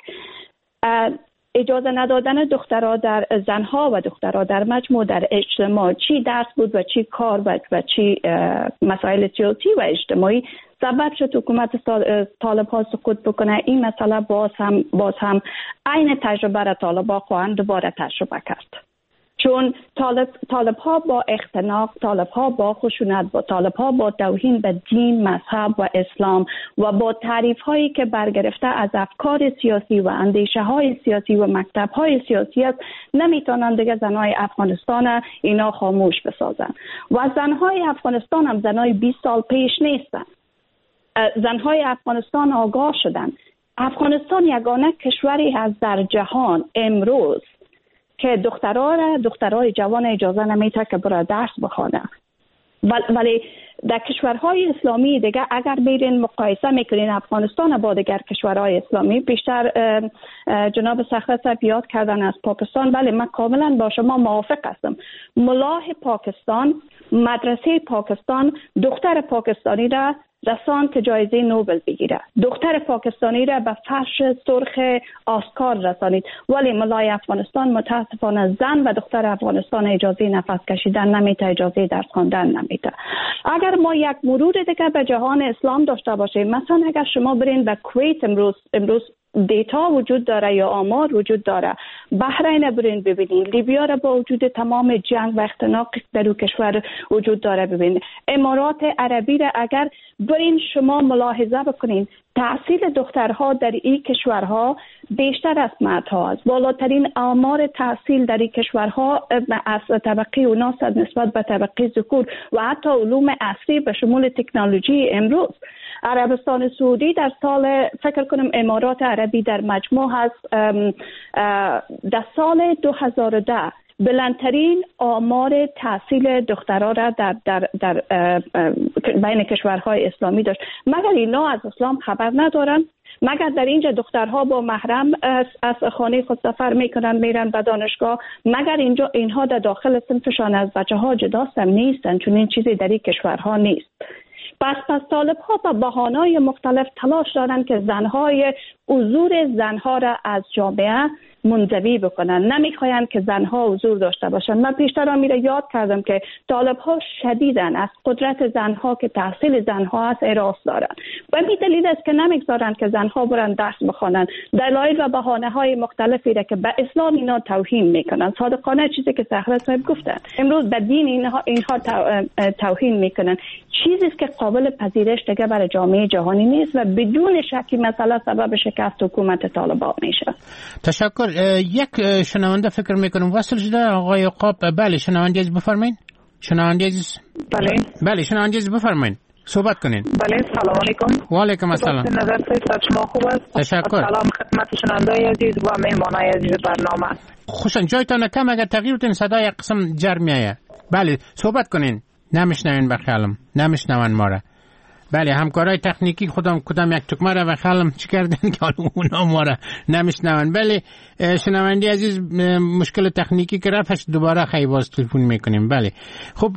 اجازه ندادن دخترها در زنها و دخترها در مجموع در اجتماع چی درس بود و چی کار و, و چی مسائل سیاسی و اجتماعی سبب شد حکومت طالب ها سقوط بکنه. این مسئله باز هم باز هم عین تجربه را طالب ها خواهند دوباره تجربه کرد، چون طالب, طالب ها با اختناق، طالب ها با خشونت، با طالب ها با توهین به دین، مذهب و اسلام و با تعریف هایی که برگرفته از افکار سیاسی و اندیشه های سیاسی و مکتب های سیاسی است، نمیتونند دیگه زنهای افغانستان اینا خاموش بسازن. و زنهای افغانستان هم زنهای بیست سال پیش نیستن. زنهای افغانستان آگاه شدن. افغانستان یگانه کشوری هست در جهان امروز که دخترها را دخترای جوان اجازه نمیده که برای درس بخوانه. ولی در کشورهای اسلامی دیگه اگر بیرین مقایسه میکنین افغانستان با دیگر کشورهای اسلامی، بیشتر جناب سخره صاحب یاد کردن از پاکستان، بله من کاملا با شما موافق هستم. ملاه پاکستان، مدرسه پاکستان دختر پاکستانی را رسان که جایزه نوبل بگیره، دختر پاکستانی را به فرش سرخ آسکار رسانید، ولی ملای افغانستان متاسفانه زن و دختر افغانستان اجازه نفس کشیدن نمیده، اجازه درس خواندن نمیده. اگر ما یک مرور دیگه به جهان اسلام داشته باشیم، مثلا اگر شما برین به کویت، امروز امروز دیتا وجود داره یا آمار وجود داره، بحرین برین ببینین، لیبیا را با وجود تمام جنگ و اختناق در اون کشور وجود داره ببینین، امارات عربی را اگر برین شما ملاحظه بکنین، تحصیل دخترها در این کشورها بیشتر از مردها است. بالاترین آمار تحصیل در این کشورها از طبقه اوناست نسبت به طبقه ذکور و حتی علوم عصری به شمول تکنولوژی امروز. عربستان سعودی در سال فکر کنم امارات عربی در مجموع هست در سال دو هزار و ده بلندترین آمار تحصیل دخترها را در در در بین کشورهای اسلامی داشت. مگر اینا از اسلام خبر ندارن؟ مگر در اینجا دخترها با محرم از, از خانه خود سفر میکنن میرن به دانشگاه؟ مگر اینجا اینها در داخل صنفشان از بچه ها جداست هم نیستن؟ چون این چیزی در این کشورها نیست. پس پس طالب ها با بهانه‌های مختلف تلاش دارن که زنهای حضور زنها را از جامعه منزوی بکنن، نمیخواین که زنها حضور داشته باشن. من پیشتر هم میره یاد کردم که طالب ها شدیدن از قدرت زنها که تحصیل زنها از اراس دارن و این دلیل است که نمیگذارن که زنها برن درس بخوانن. دلایل و بهانه های مختلفی را که به اسلام اینا توهین میکنن. صادقانه چیزی که سخره صاحب گفتن، امروز به دین اینها اینها توهین میکنن، چیزی که قابل پذیرش دیگه برای جامعه جهانی نیست و بدون شکی مسئله سبب شکست حکومت طالبان میشه. تشکر. یک شنونده فکر میکنم وصل شده آقای عقاب. بله شنونده عزیز بفرمایید. شنونده عزیز بله بله شنونده عزیز بفرمایید، صحبت کنین. بله سلام علیکم. و علیکم السلام. نظر صحت شما خوب است؟ تشکر. سلام خدمت شنونده عزیز و مهمانای عزیز برنامه. خوشن جایتان کم اگر تغییر بدین صدای یک قسم جر میایه. بله صحبت کنین. نمیشنوین بخیالم، نمیشنون ما را. بله همکارای تکنیکی خودم کدام یک تکمه را بخیالم چی کردن که اونا ما را نمیشنون. بله شنونده عزیز مشکل تکنیکی که رفتش دوباره خیلی باز تلفن میکنیم. بله خب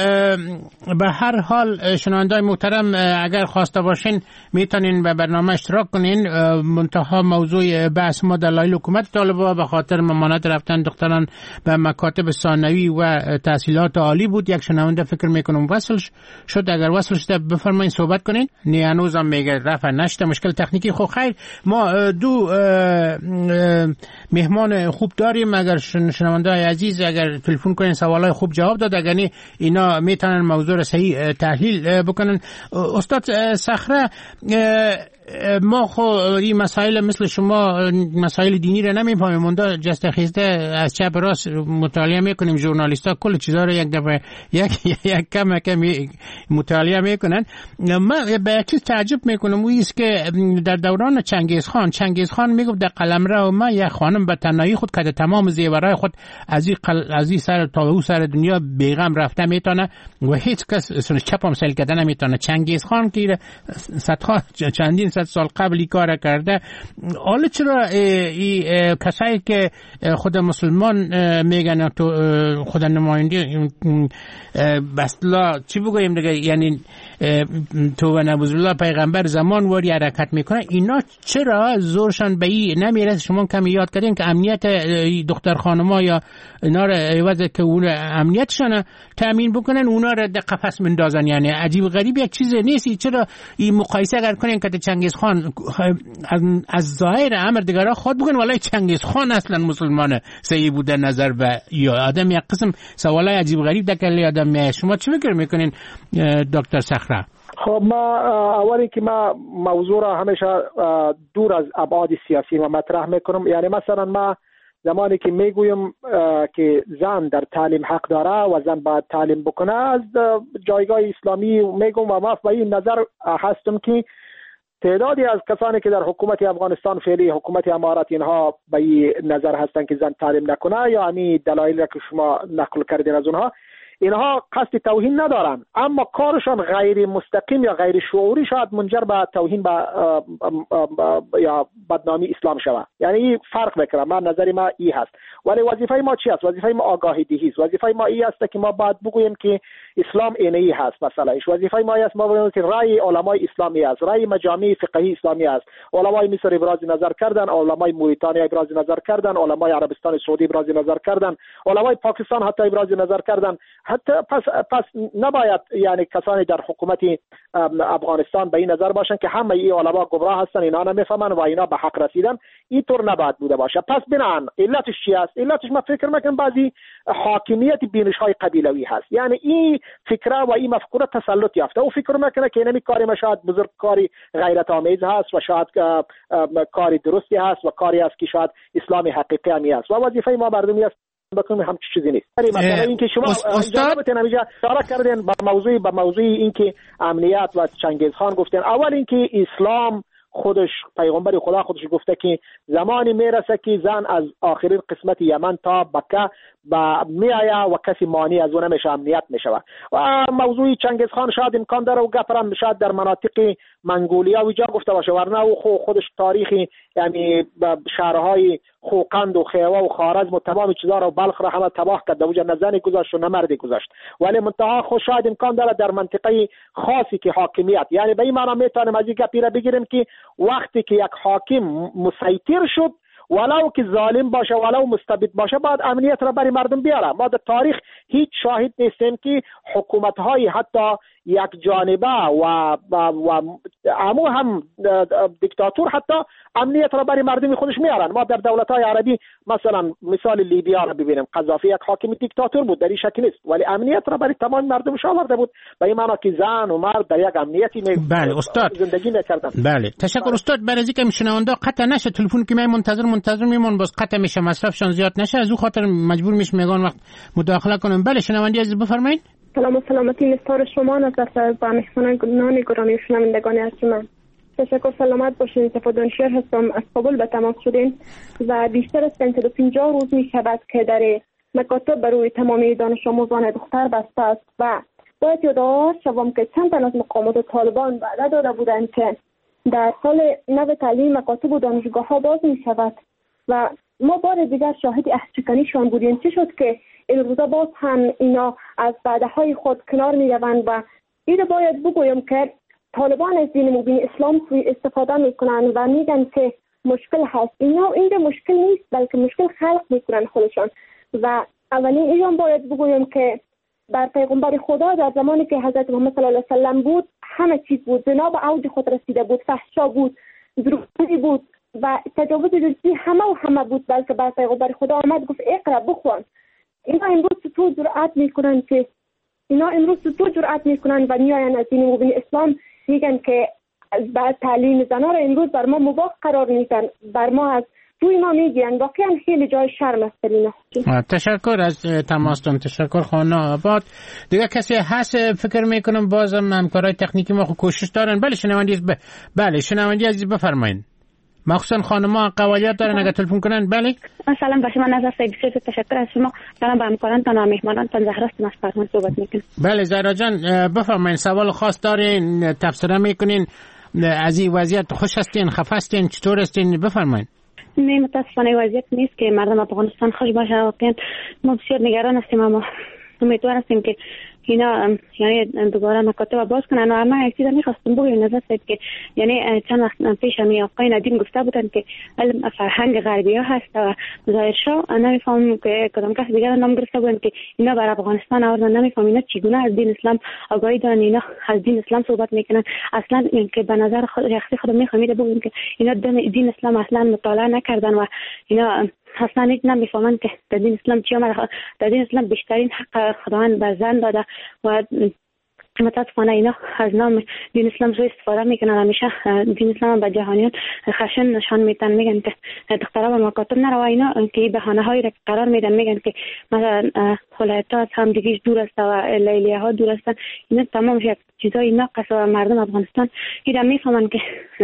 به هر حال شنوندای محترم اگر خواسته باشین میتونین به برنامه اشتراک کنین. منتها موضوع بحث ما دلایل حکومت طالبان به خاطر ممانعت رفتن دختران به مکاتب ثانوی و تحصیلات عالی بود. یک شنونده فکر میکنم وصل شد، اگر وصل شده بفرمایید صحبت کنین. نه هنوزم میگه رفع نشده، مشکل تکنیکی. خب خیر ما دو مهمان خوب داریم، اگر شنونده عزیز اگر تلفن کنین سوالای خوب جواب داد، اگر نه اینا میتونن موضوع را صحیح تحلیل بکنن. استاد صخره ما خو این مسائل مثل شما مسائل دینی را نمیفهمیم، موندا جست خیزده از چپ راست مطالعه میکنیم، ژورنالیستا کل چیزا رو یک دفعه یک یک کم کم مطالعه میکنن. من به چیز تعجب میکنم، اون است که در دوران چنگیز خان چنگیز خان میگفت در قلمرو ما یک خانم به تنهایی خود که تمام زیورای خود از این از این سر تا اون سر دنیا بیغم رفته میتونه و هیچ کس سر چپم سل کردن نمیتونه. چنگیز خان که صدها چندین پانصد سال قبلی کار کرده. حالا چرا ای کسایی که خود مسلمان میگن تو خود نماینده بسلا چی بگویم دیگه، یعنی تو و نبوذ الله پیغمبر زمان واری حرکت میکنه، اینا چرا زورشان به این نمیرسه؟ شما کمی یاد کردین که امنیت دختر خانما یا اینا رو عوض که اون امنیتشان تامین بکنن اونا رو در قفس مندازن. یعنی عجیب غریب یک چیز نیست. چرا این مقایسه اگر کنین که چنگیز خان از ظاهر امر دیگرها خود بگن والله چنگیز خان اصلا مسلمانه صحیح بوده نظر و یا آدم یک قسم سوالای عجیب غریب دکلی آدم میاد. شما چی فکر میکنین دکتر صخره؟ خب ما اولی که ما موضوع را همیشه دور از ابعاد سیاسی ما مطرح میکنم. یعنی مثلا ما زمانی که میگویم که زن در تعلیم حق داره و زن باید تعلیم بکنه از جایگاه اسلامی میگم و ما به این نظر هستم که تعدادی از کسانی که در حکومت افغانستان فعلی حکومت امارات اینها به این نظر هستند که زن تعلیم نکنه، یعنی دلایل را که شما نقل کردین از اونها، اینها قصد توهین ندارن اما کارشان غیر مستقیم یا غیر شعوری شاید منجر به توهین به یا بدنامی اسلام شود. یعنی فرق بکنم. من نظری ما ای هست. ولی وظیفه ما چی است؟ وظیفه ما آگاهی دهی است. وظیفه ما ای است که ما باید بگوییم که اسلام اینی هست. مثلا وظیفه ما است ما بگوییم که رأی علمای اسلامی است، رأی مجامع فقهی اسلامی است. علمای مصر ابراز نظر کردن، علمای موریتانیا ابراز نظر کردن، علمای عربستان سعودی ابراز نظر کردن، علمای پاکستان حتی ابراز نظر کردن. حتی پس پس نباید یعنی کسانی در حکومت افغانستان به این نظر باشن که همه این علما گمراه هستن، اینا نمیفهمن و اینا به حق رسیدن. این طور نباید بوده باشه. پس بنان علتش چی است؟ علتش ما فکر میکنم بعضی حاکمیت بینش‌های قبیلوی هست. یعنی این فکره و این مفکوره تسلط یافته. او فکر میکنه که اینمی کاری ما شاید بزرگ کاری غیرت آمیز هست و شاید کاری درستی هست و کاری است که شاید اسلام حقیقی همی است و وظیفه ما مردمی است بکنم هم چیزی نیست. مثلا اینکه شما استاد نمیجا اشاره کردین به موضوع به موضوع اینکه امنیت و چنگیز خان گفتن. اول اینکه اسلام خودش پیغمبر خدا خودش گفته که زمانی میرسه که زن از آخرین قسمت یمن تا بکه با میایا و کسی مانی از اون نمیشه، امنیت میشود. و موضوع چنگیز خان شاید امکان داره و گپرم شاید در مناطق منگولیا و جا گفته باشه، ورنه او خودش تاریخی یعنی شهرهای خوقند و خیوه و خوارزم و تمام چیزا رو بلخ را همه تباه کرد، اوجا نه زنی گذاشت و نه مردی گذاشت. ولی منتها خود شاید امکان داره در منطقه خاصی که حاکمیت، یعنی به این معنی میتونیم از این گپی را بگیریم که وقتی که یک حاکم مسیطر شد ولو که ظالم باشه ولو مستبد باشه بعد امنیت را برای مردم بیاره. ما در تاریخ هیچ شاهد نیستیم که حکومت‌های حتی یک جانبه و و, و امو هم دیکتاتور حتی امنیت را برای مردم خودش میارن. ما در دولت‌های عربی مثلا مثال لیبیا را ببینیم، قذافی یک حاکم دیکتاتور بود، در این شکل نیست ولی امنیت را برای تمام مردمش آورده بود. به این معنی که زن و مرد در یک امنیتی می بله استاد زندگی میکردن. بله تشکر استاد. برای اینکه میشنوندا قطع نشه تلفن که می منتظر منتظر میمون باز قطع میشه مصرفشان زیاد نشه، از اون خاطر مجبور میشم میگن وقت مداخله کنم. بله شنونده عزیز بفرمایید. سلام و سلامتی نثار شما نظر با مهمانان گرامی و شنوندگان عزیز من. تشکر سلامت باشین. صفا دانشور هستم، از کابل به تماس شدین و بیشتر از صد و پنجاه روز می شود که در مکاتب برای تمامی دانش آموزان دختر بسته است و باید یادآور شوم که چند تن از مقامات طالبان وعده داده بودند که در سال نو تعلیم مکاتب و دانشگاه ها باز می شود و ما بار دیگر شاهد احشکنیشان بودیم. چه شد که این روزا باز هم اینا از وعده های خود کنار می روند و این باید بگویم که طالبان از دین مبین اسلام استفاده می کنند و میگن که مشکل هست. اینا اینجا مشکل نیست بلکه مشکل خلق می کنند خودشان. و اولین ایشان باید بگویم که بر پیغمبر خدا در زمانی که حضرت محمد صلی الله علیه و سلم بود همه چیز بود، زنا به اوج خود رسیده بود، فحشا بود، دروغگویی بود و تجاوز جنسی همه و همه بود، بلکه بر پیغمبر خدا آمد گفت اقرا بخوان. اینا امروز تو جرأت میکنن که اینا امروز تو جرأت میکنن و میاین از دین مبین اسلام میگن که بعد تعلیم زنا را امروز بر ما مباح قرار میدن، بر ما از توی ما میگن. واقعا خیلی جای شرم است اینا. تشکر از تماستون. تشکر خانم آباد. دیگه کسی هست فکر میکنم بازم همکارای تکنیکی ما کوشش دارن. بله شنوندی ب... بله شنوندی عزیز بفرمایید. مخصوصا خانم‌ها قوالیات دارن اگه تلفن کنن. بله سلام با شما نظر سید بسیار تشکر از شما. سلام به همکارانتان و مهمانانتان. زهرا است از فرمان صحبت میکنم. بله زهرا جان بفرمایید. سوال خاص دارین، تبصره میکنین از این وضعیت خوش هستین، خفه هستین، چطور هستین؟ بفرمایید. نه متاسفانه وضعیت نیست که مردم افغانستان خوش باشه. واقعا ما بسیار نگران هستیم، اما امیدوار هستیم که اینا یعنی دوباره مکاتب باز کنن. و اما یک چیز می‌خواستم بگم نظر صاحب که یعنی چند وقت پیش می آقای ندیم گفته بودن که علم فرهنگ غربی ها هست و ظاهر شو نمی‌فهمم که کدام کس دیگر نام گرفته بودن که اینا برای افغانستان آوردن. نمی‌فهمم اینا چگونه از دین اسلام آگاهی دارن، اینا از دین اسلام صحبت میکنن. اصلا اینکه به نظر خود شخصی خودم می‌خوام بگم که اینا دین اسلام اصلا مطالعه نکردن و اینا اصلا هیچ نمیفهمن که در دین اسلام چی آمده. در دین اسلام بیشترین حق خداوند به زن داده و متاسفانه اینا از نام دین اسلام سوء استفاده میکنن. همیشه دین اسلام به جهانیان خشن نشان میدن، میگن که دخترها به مکاتب نرو. اینا که بهانه هایی را قرار میدن، میگن که مثلا ولایت‌ها هم دیگه دور است و لیلیه ها دور هستن. اینا تمام یک چیزای ناقص و مردم افغانستان اینا میفهمن که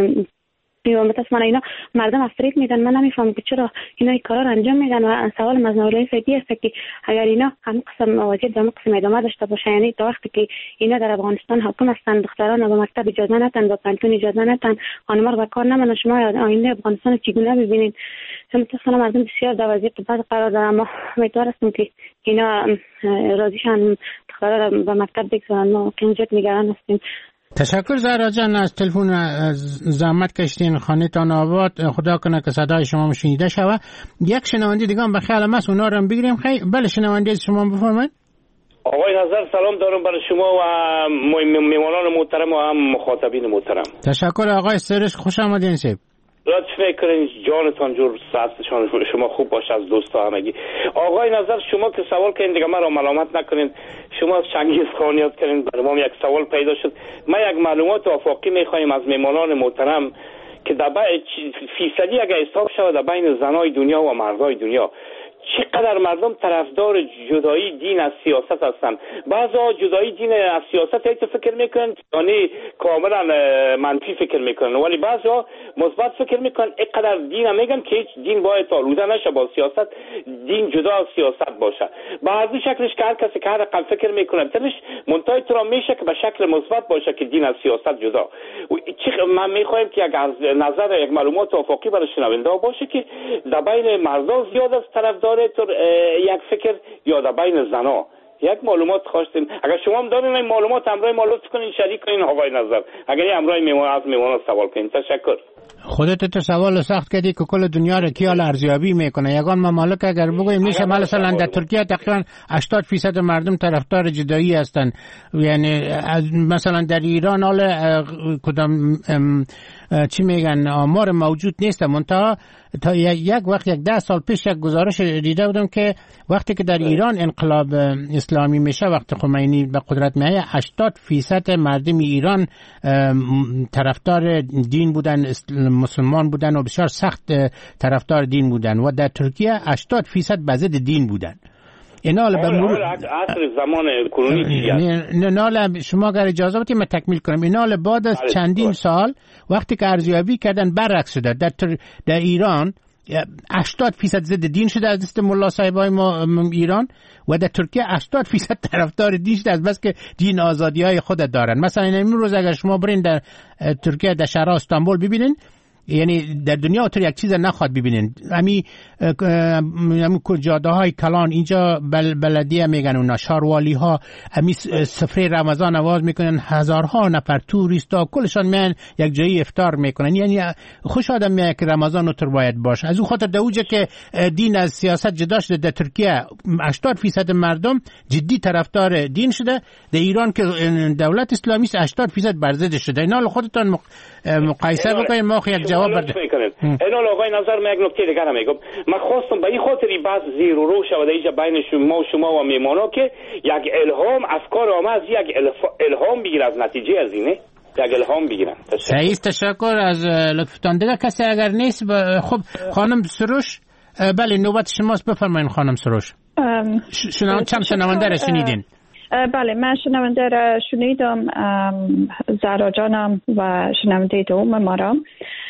متاسفانه اینا مردم افریق میدن. من نمیفهمم که چرا اینا این کارا رو انجام میدن. و سوال از نورالله سیدی است که اگر اینا هم قسم وضعیت در قسم ادامه داشته باشه، یعنی تا وقتی که اینا در افغانستان حاکم هستند، دختران رو به مکتب اجازه ندن، به پانتون اجازه ندن، خانم‌ها رو به کار نمونن، شما آینده افغانستان چگونه ببینید؟ متاسفانه مردم بسیار در وضعیت بد قرار دارن. ما امیدوار هستیم که اینا راضیشن دخترها رو به مکتب بگذارن. ما کنجد نگران هستیم. تشکر زهرا جان از تلفن، از زحمت کشتین، خانه‌تان آباد. خدا کنه که صدای شما شنیده شود. یک شنونده دیگه هم به خیال ماست، اونا رو هم بگیریم. خیلی بله، شنونده شما بفرمایید. آقای نظر سلام دارم برای شما و میمانان محترم و هم مخاطبین محترم. تشکر آقای سرش، خوش آمدین. سیب لطف میکنین جانتان جور ساعتشان شما خوب باشه از دوستا همگی. آقای نظر شما که سوال کردین دیگه من رو ملامت نکنین، شما چنگیز خان یاد کردین، برای ما یک سوال پیدا شد. ما یک معلومات آفاقی میخوایم از میمانان محترم که در فیصدی اگر حساب شود در بین زنای دنیا و مردای دنیا چقدر مردم طرفدار جدایی دین از سیاست هستن. بعضا جدایی دین از سیاست هیچ فکر میکنن، یعنی کاملا منفی فکر میکنن، ولی بعضا مثبت فکر میکنن. اینقدر دین میگن که هیچ دین باید آلوده نشه با سیاست، دین جدا از سیاست باشه. بعضی شکلش که هر کسی که هر رقم فکر میکنه تلش منتهای تو را میشه که به شکل مثبت باشه که دین از سیاست جدا. من میخوایم که اگر نظر یک معلومات افاقی برای شنونده باشه که در بین مردا زیاد از طرفدار یک فکر یا در بین زنا یک معلومات خواستیم. اگر شما هم دارین این معلومات همراه ما لطف کنین شریک کنین آقای نظر. اگر همراه میمون از میمون سوال کنین. تشکر. خودت تو سوال سخت کردی که کل دنیا رو کیال ارزیابی میکنه. یگان ممالک اگر بگویم میشه مثلا در ترکیه تقریبا هشتاد فیصد مردم طرفدار جدایی هستن. یعنی مثلا در ایران حال کدام چی میگن آمار موجود نیست. منتها تا یک وقت یک ده سال پیش یک گزارش دیده بودم که وقتی که در ایران انقلاب اسلامی میشه، وقتی خمینی به قدرت میاد، هشتاد فیصد مردم ایران طرفدار دین بودن، مسلمان بودن و بسیار سخت طرفدار دین بودن. و در ترکیه هشتاد فیصد به ضد دین بودن. اینا به مرور عصر زمان کرونی دیگه. نه شما اگر اجازه بدید من تکمیل کنم. اینا بعد از چندین سال وقتی که ارزیابی کردن برعکس شده. در تر... در ایران هشتاد فیصد ضد دین شده از دست ملا صاحبای ما ایران و در ترکیه هشتاد فیصد طرفدار دین شده از بس که دین آزادی‌های خود دارن. مثلا امروز اگر شما برین در ترکیه در شهر استانبول ببینین، یعنی در دنیا اونطور یک چیز نخواد ببینین. همین همین جاده های کلان اینجا بل بلدیه میگن اونا، شاروالی ها همین سفره رمضان آواز میکنن، هزارها نفر توریستا کلشان میان یک جایی افطار میکنن. یعنی خوش آدم میاد که رمضان اونطور باید باشه. از اون خاطر دوجه که دین از سیاست جدا شده. در ترکیه هشتاد فیصد مردم جدی طرفدار دین شده. در ایران که دولت اسلامی است هشتاد فیصد بر ضد شده. اینا خودتان مقایسه بکنید. ما یک جواب بده. اینا آقای نظر من یک نکته دیگه میگم. من خواستم به این خاطری بعض زیر و رو شده اینجا بین شما و شما و میمانا که یک الهام افکار آمه از یک الهام بگیره از نتیجه از اینه. یک الهام بگیرن. تشکر. تشکر از لطفتان. دیگه کسی اگر نیست ب... خب خانم سروش، بله نوبت شماست، بفرمایید خانم سروش. شنوان چند شنونده را شنیدین؟ بله من شنونده را شنیدم، زهرا جانم و شنونده دوم ما را.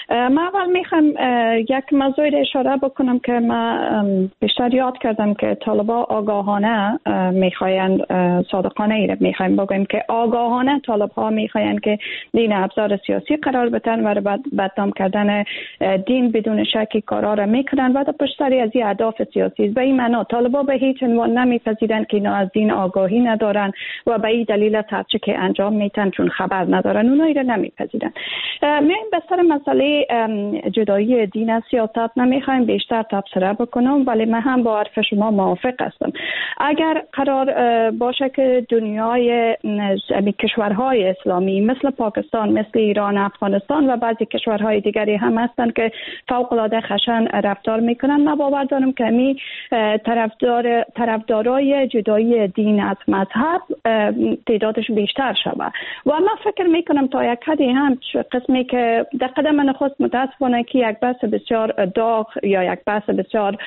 من اول میخوام یک موضوع اشاره بکنم که من بیشتر یاد کردم که طالبا آگاهانه میخواین، صادقانه ای میخوایم بگیم که آگاهانه طالبها میخواین که دین ابزار سیاسی قرار بدن و بدنام کردن دین بدون شکی کارا را میکنن و در پشت سر از این اهداف سیاسی. به این معنا طالبا به هیچ عنوان نمیپذیرن که اینا از دین آگاهی ندارن و به این دلیل هرچه که انجام میتن چون خبر ندارن اونایی را نمیپذیرن. میایم به سر مسئله جدایی دین از سیاست نمیخوایم بیشتر تبصره بکنم، ولی من هم با حرف شما موافق هستم. اگر قرار باشه که دنیای کشورهای اسلامی مثل پاکستان، مثل ایران، افغانستان و بعضی کشورهای دیگری هم هستند که فوق العاده خشن رفتار میکنن، من باور دارم که می طرفدار طرفدارای جدایی دین از مذهب تعدادش بیشتر شود و من فکر میکنم تا یک حدی هم قسمی که در قدم نخست متاسفانه که یک بحث بسیار داغ یا یک بحث بسیار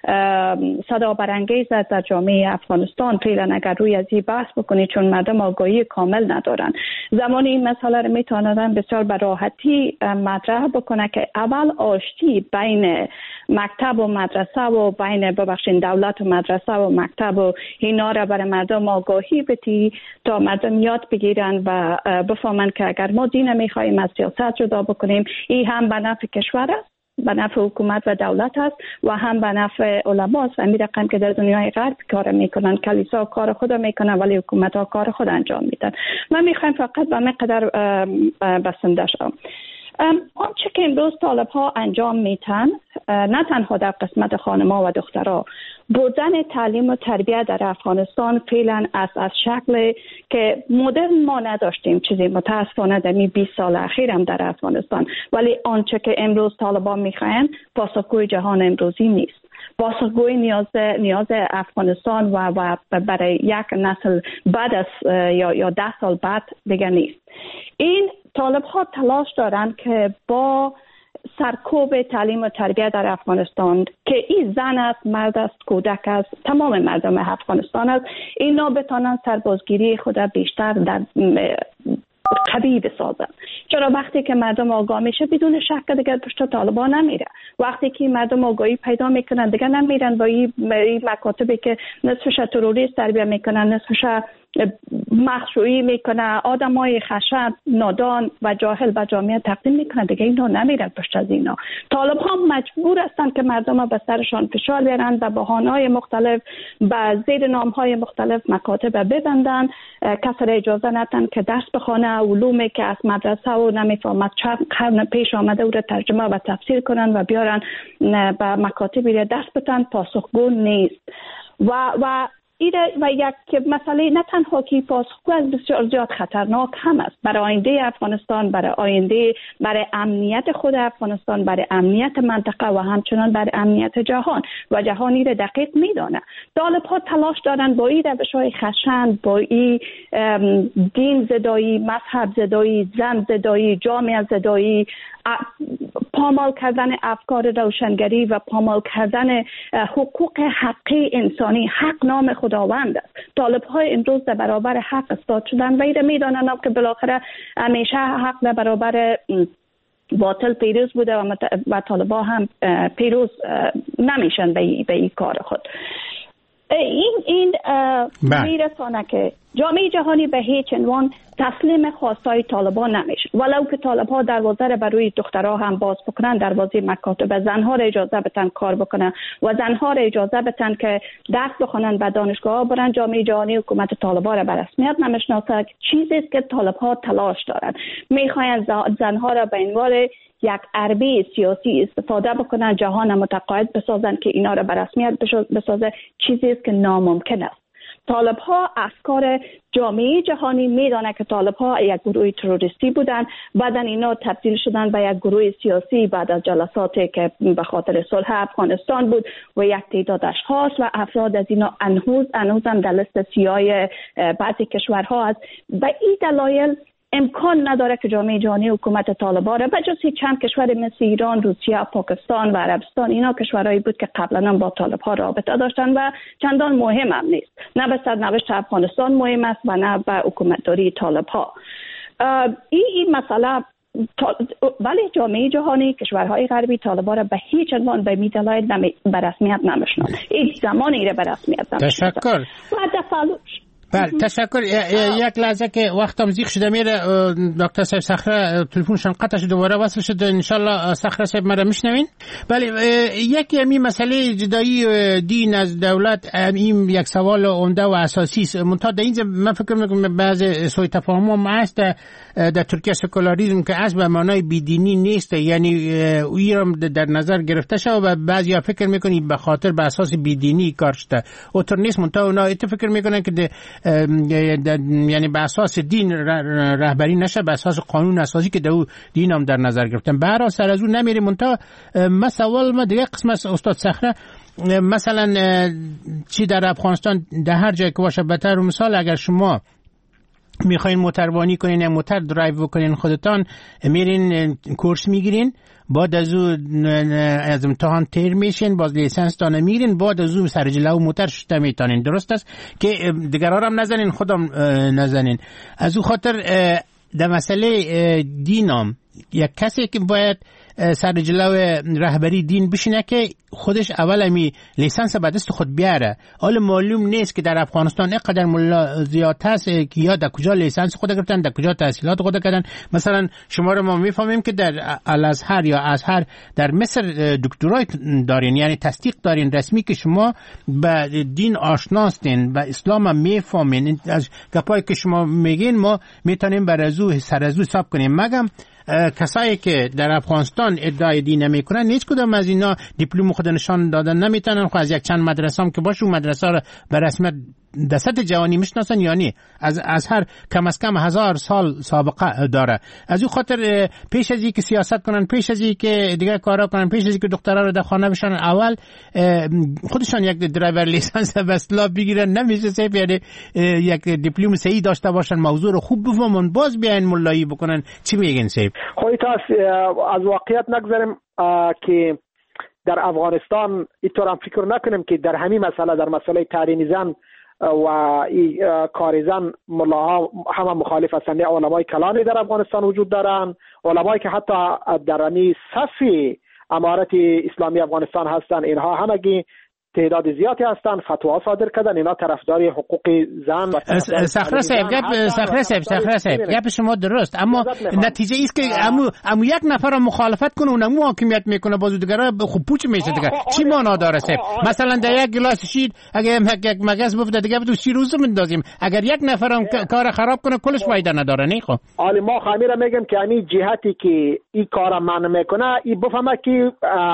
صدا برانگیز است در جامعه افغانستان. فعلا اگر روی از این بحث بکنی چون مردم آگاهی کامل ندارن، زمانی این مسئله رو میتونن بسیار به راحتی مطرح بکنه که اول آشتی بین مکتب و مدرسه و بین ببخشید دولت و مدرسه و مکتب و اینا را برای مردم آگاهی بدی تا مردم یاد بگیرن و بفهمن که اگر ما دین میخوایم از سیاست جدا بکنیم، این هم به نفع کشور است، به نفع حکومت و دولت است و هم به نفع علما است. و می رقم که در دنیای غرب کار میکنن، کلیسا کار خود میکنن ولی حکومت ها کار خود انجام میدن. من میخوایم فقط به مقدار بسنده شم. آنچه که امروز طالب ها انجام میتن، نه تنها در قسمت خانم‌ها و دخترها، بودن تعلیم و تربیت در افغانستان فعلا از از شکل که مدرن ما نداشتیم چیزی متاسفانه در می بیست سال اخیر هم در افغانستان، ولی آنچه که امروز طالبان میخواین پاسخگوی جهان امروزی نیست. پاسخگوی نیاز نیاز افغانستان و, و برای یک نسل بعد از یا یا ده سال بعد دیگه نیست. این طالب ها تلاش دارن که با سرکوب تعلیم و تربیت در افغانستان که این زن است، مرد است، کودک است، تمام مردم افغانستان است، اینا بتانن سربازگیری خود بیشتر در قوی بسازن. چرا وقتی که مردم آگاه میشه بدون شک دیگه پشت طالبان نمیره. وقتی که مردم آگاهی پیدا میکنن دیگه نمیرن با این مکاتبی که نصفش تروریست تربیت میکنن، نصفش مخشویی میکنه، آدمای خشن، نادان و جاهل به جامعه تقدیم میکنن، دیگه اینا نمیرن پشت از اینا. طالب ها مجبور هستن که مردم به سرشان فشار بیارن و بهانه‌های مختلف به زیر نام‌های مختلف مکاتب ببندن، کسی را اجازه ندن که درس بخونه، علومی که از مدرسه و نمیفهمد چند قرن پیش آمده او را ترجمه و تفسیر کنن و بیارن به مکاتبی را درس بدن، پاسخگو نیست. و و ایره و یک مسئله نه تنها که پاسخگو از بسیار زیاد خطرناک هم است برای آینده افغانستان، برای آینده برای امنیت خود افغانستان، برای امنیت منطقه و همچنان برای امنیت جهان و جهانی را دقیق میدانه. طالب ها تلاش دارن با این روش‌های خشن، با این دین زدایی، مذهب زدایی، زن زدایی، جامعه زدایی، پامال کردن افکار روشنگری و پامال کردن حقوق حقی انسانی. حق نام خداوند است. طالب های امروز در برابر حق استاد شدن و ایره میدانن که بالاخره همیشه حق در برابر باطل پیروز بوده و, مت... و طالبا هم پیروز نمیشن به این ای کار خود. این این میرسانه که جامعه جهانی به هیچ عنوان تسلیم خواستای طالبان نمیشه. ولو که طالب‌ها دروازه را برای دخترها هم باز بکنن، دروازه مکاتب زنها را اجازه بدن کار بکنن و زنها را اجازه بدن که درس بخونن و دانشگاه‌ها برن، جامعه جهانی حکومت طالبان را به رسمیت نمیشناسه. چیزی است که طالب‌ها تلاش دارن. میخواین زنها را به عنوان یک عربه سیاسی استفاده بکنن، جهان متقاعد بسازن که اینا را به رسمیت بسازه. چیزی است که ناممکن است. طالب ها افکار جامعه جهانی میدانه که طالب ها یک گروه تروریستی بودن، بعدن اینا تبدیل شدن به یک گروه سیاسی بعد از جلساتی که به خاطر صلح افغانستان بود و یک تعداد اشخاص و افراد از اینا انهوز انهوز هم در لیست سیاه بعضی کشورها است. و این دلایل امکان نداره که جامعه جهانی حکومت طالبان را بجز چند کشور مثل ایران، روسیه، پاکستان و عربستان، اینا کشورهایی بود که قبلا با طالب‌ها رابطه داشتن و چندان مهم هم نیست. نه به سرنوشت افغانستان مهم است و نه به حکومتداری طالب‌ها. این این مسئله ولی جامعه جهانی کشورهای غربی طالبان را به هیچ عنوان به می دلایل به رسمیت نمیشناسند. این زمانی را به رسمیت نمیشناسند. تشکر. و دفعلوش بله تشکر. یک لحظه که وقتم زیغ شده میره دکتر صاحب صخره تلفنشون قطع شد دوباره وصل شد ان شاء الله صخره صاحب مرا میشنوین. بله یکی همین مسئله جدایی دین از دولت این یک سوال عمده و اساسی است. منتها در اینجا من فکر میکنم بعض سوء تفاهم هم هست در ترکیه سکولاریسم که اصل به معنای بیدینی نیست، یعنی این در نظر گرفته شده و بعضیا فکر میکنن به خاطر به اساس بیدینی کار شده اوتر نیست. منتها اونا فکر میکنن که یعنی به اساس دین رهبری نشه، به اساس قانون اساسی که دو دین هم در نظر گرفتن. به هر حال سر از اون نمیره. منتها ما سوال ما دیگه قسم استاد صخره مثلا چی در افغانستان در هر جای که باشه بهتر مثال اگر شما میخواین موتروانی کنین یا موتر درایو بکنین خودتان میرین کورس میگیرین، بعد از اون از امتحان تیر میشین، باز لیسانس تانه میگیرین، بعد از اون سر جلو موتر شده میتانین. درست است که دیگرارم نزنین خودم نزنین. از اون خاطر در مسئله دینام یک کسی که باید سر جلو رهبری دین بشینه که خودش اول امی لیسانس به دست خود بیاره. حالا معلوم نیست که در افغانستان اینقدر ملا زیاد هست که یا در کجا لیسانس خود گرفتن، در کجا تحصیلات خود کردن. مثلا شما رو ما میفهمیم که در الازهر یا ازهر در مصر دکترای دارین، یعنی تصدیق دارین رسمی که شما به دین آشناستین، به اسلام هم میفهمین. از گپایی که شما میگین ما میتونیم بر ازو سر ازو حساب کنیم. مگم کسایی که در افغانستان ادعای دین نمیکنن هیچ کدام از اینا دیپلم خود نشان دادن نمیتونن. خو از یک چند مدرسه هم که باشه اون مدرسه رو به رسمیت در سطح جهانی میشناسن، یعنی از از هر کم از کم هزار سال سابقه داره. از این خاطر پیش از اینکه سیاست کنن، پیش از اینکه دیگه کارا کنن، پیش از اینکه دخترها رو در خانه بشن، اول خودشان یک درایور لیسانس به اصطلاح بگیرن. نمیشه صرف یعنی یک دیپلم صحیح داشته باشن، موضوع رو خوب بفهمن، باز بیاین مولایی بکنن. چی میگین صاحب؟ خودت از واقعیت نگذاریم که در افغانستان اینطور هم فکر نکنیم که در همین مسئله، در مسئله تحریم زن و ای کار زن ملاها همه مخالف هستند. علمای کلانی در افغانستان وجود دارند، علمایی که حتی در امی صفی امارت اسلامی افغانستان هستند، اینها همگی تعداد زیادی هستند فتوا صادر کردن. اینا طرفدار حقوق زن و صخره صاحب گپ صخره صاحب صخره صاحب گپ شما درست، اما نتیجه است که امو امو یک نفر مخالفت کنه اونم حاکمیت میکنه، بازو دیگرا خوب پوچ میشه دیگه. چی معنا داره صاحب؟ مثلا در یک گلاس شیر اگه یک مگس بفته دیگه تو شیر روز میندازیم، اگر یک نفرم کار خراب کنه کلش فایده نداره. نه خب حالا ما خمیره میگم که این جهتی که این کارا من میکنه این بفهمه که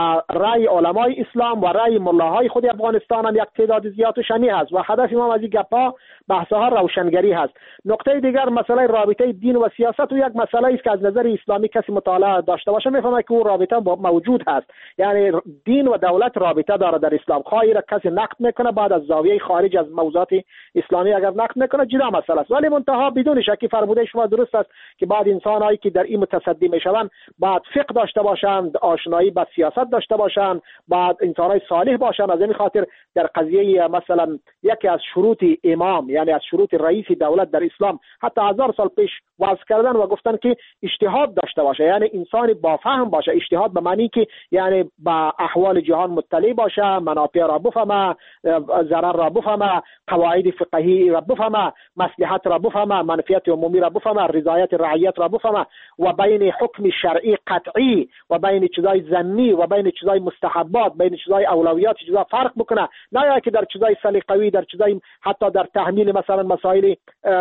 رای علمای اسلام و رای ملاهای خود افغانستان هم یک تعداد زیاد شنی هست و هدف ما از این گپا بحث‌ها روشنگری هست. نکته دیگر مسئله رابطه دین و سیاست و یک مسئله است که از نظر اسلامی کسی مطالعه داشته باشه میفهمه که اون رابطه موجود هست. یعنی دین و دولت رابطه داره در اسلام. خواهی را کسی نقد میکنه بعد از زاویه خارج از موضوعات اسلامی اگر نقد میکنه جدا مسئله است، ولی منتها بدون شکی فرموده شما درست است که بعد انسانایی که در این متصدی میشوند بعد فقه داشته باشند، آشنایی با سیاست داشته باشند، بعد انسانای صالح باشند. از این خاطر در قضیه مثلا یکی از شروط امام، یعنی از شروط رئیس دولت در اسلام حتی هزار سال پیش وضع کردن و گفتن که اجتهاد داشته باشه، یعنی انسان با فهم باشه. اجتهاد به معنی که یعنی با احوال جهان مطلع باشه، منافع را بفهمه، ضرر را بفهمه، قواعد فقهی را بفهمه، مصلحت را بفهمه، منفعت عمومی را بفهمه، رضایت رعیت را بفهمه و بین حکم شرعی قطعی و بین چیزای ظنی و بین چیزای مستحبات، بین چیزای اولویات چیزا فرق بکنه. نه که در چیزای سلیقوی، در چیزای حتی در تحمیل مثلا مسائل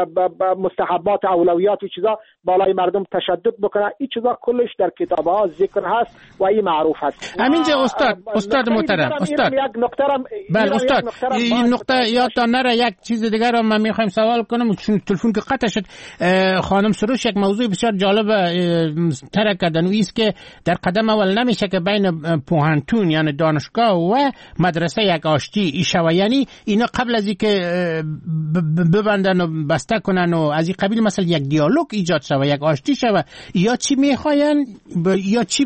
مستحبات اولویات و چیزا بالای مردم تشدد بکنه. این چیزا کلش در کتاب‌ها ذکر هست و این معروف هست. همینجا استاد استاد محترم استاد یک نکته را بله استاد این نکته یادتان نره. یک چیز دیگر رو من میخوایم سوال کنم چون تلفن که قطع شد. خانم سروش یک موضوع بسیار جالب طرح کردن و است که در قدم اول نمیشه که بین پوهنتون یعنی دانشگاه و مدرسه مدرسه یک آشتی ایشوا، یعنی اینا قبل از اینکه ببندن و بسته کنن و از این قبیل مثلا یک دیالوگ ایجاد شوه، یک آشتی شوه، یا چی میخواین یا چی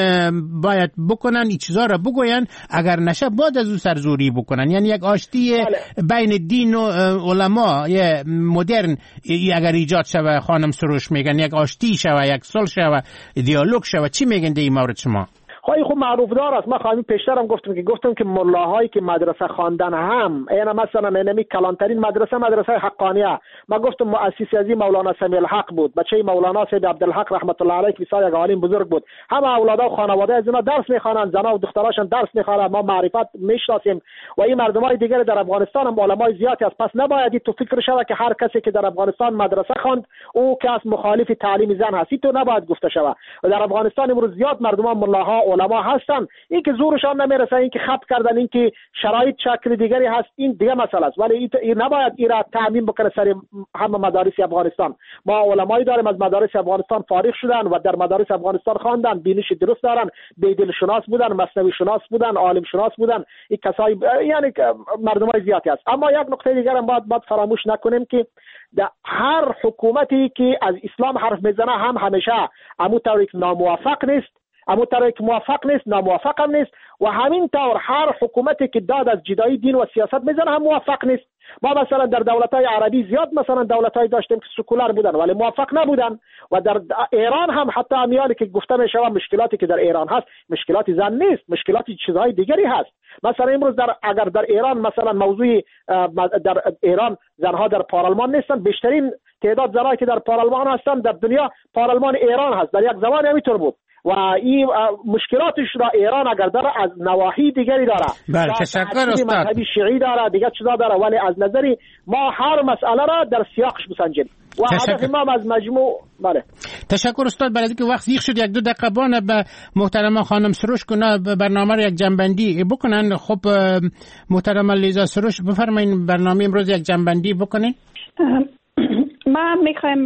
باید بکنن، این چیزا را بگوین، اگر نشه بعد از او سرزوری بکنن. یعنی یک آشتی بین دین و علما یه مدرن اگر ایجاد شوه، خانم سروش میگن یک آشتی شوه، یک صلح شوه، دیالوگ شوه، چی میگن در این مورد شما؟ خواهی خوب معروف دار است. من خواهیم پیشترم گفتم که گفتم که ملاهایی که مدرسه خواندن هم اینا مثلا اینمی کلانترین مدرسه مدرسه حقانیه. من گفتم مؤسس ازی مولانا سمیع الحق بود، بچه مولانا سید عبدالحق رحمت الله علیه که بسیار یک عالم بزرگ بود. همه اولادا و خانواده از اینا درس میخوانند، زنا و دختراشون درس میخوانند، ما معرفت میشناسیم. و این مردمای دیگر در افغانستان هم علمای زیادی است. پس نباید تو فکر شود که هر کسی که در افغانستان مدرسه خواند او کس مخالف تعلیم زن هست. تو نباید گفته شود. و در افغانستان امروز زیاد مردمان ملاها علما هستن، این که زورشان نمیرسه، این که خط کردن، این که شرایط شکل دیگری هست، این دیگه مسئله است. ولی این نباید این را تعمیم بکنه سر همه مدارس افغانستان. ما علمایی داریم از مدارس افغانستان فارغ شدن و در مدارس افغانستان خواندن، بینش درست دارن، بیدل شناس بودن، مثنوی شناس بودن، عالم شناس بودن. این کسای یعنی مردمای زیادی است. اما یک نکته دیگر هم باید باید فراموش نکنیم که در هر حکومتی که از اسلام حرف میزنه هم همیشه امو طوری که ناموفق نیست، اما طوری که موفق نیست، ناموفق هم نیست. و همین طور هر حکومتی که داد از جدایی دین و سیاست میزنه هم موفق نیست. ما مثلا در دولت‌های عربی زیاد مثلا دولت‌های داشتیم که سکولار بودن ولی موفق نبودن. و در ایران هم حتی امیالی که گفته میشه مشکلاتی که در ایران هست مشکلات زن نیست، مشکلات چیزهای دیگری هست. مثلا امروز در اگر در ایران مثلا موضوع در ایران زنها در پارلمان نیستن، بیشترین تعداد زنایی که در پارلمان هستن در دنیا پارلمان ایران هست. در یک زمان همینطور بود. و این مشکلاتش را ایران اگر داره از نواحی دیگری داره. بله تشکر استاد. مذهبی شیعی داره، دیگه چیزا داره، ولی از نظری ما هر مسئله را در سیاقش بسنجیم و هدف ما از مجموع. بله تشکر استاد. برای اینکه وقت زیغ شد یک دو دقیقه بانه به محترمه خانم سروش کنه برنامه را یک جنبندی بکنن. خب محترمه لیزا سروش بفرمایید برنامه امروز یک جنبندی بکنین. ما میخوایم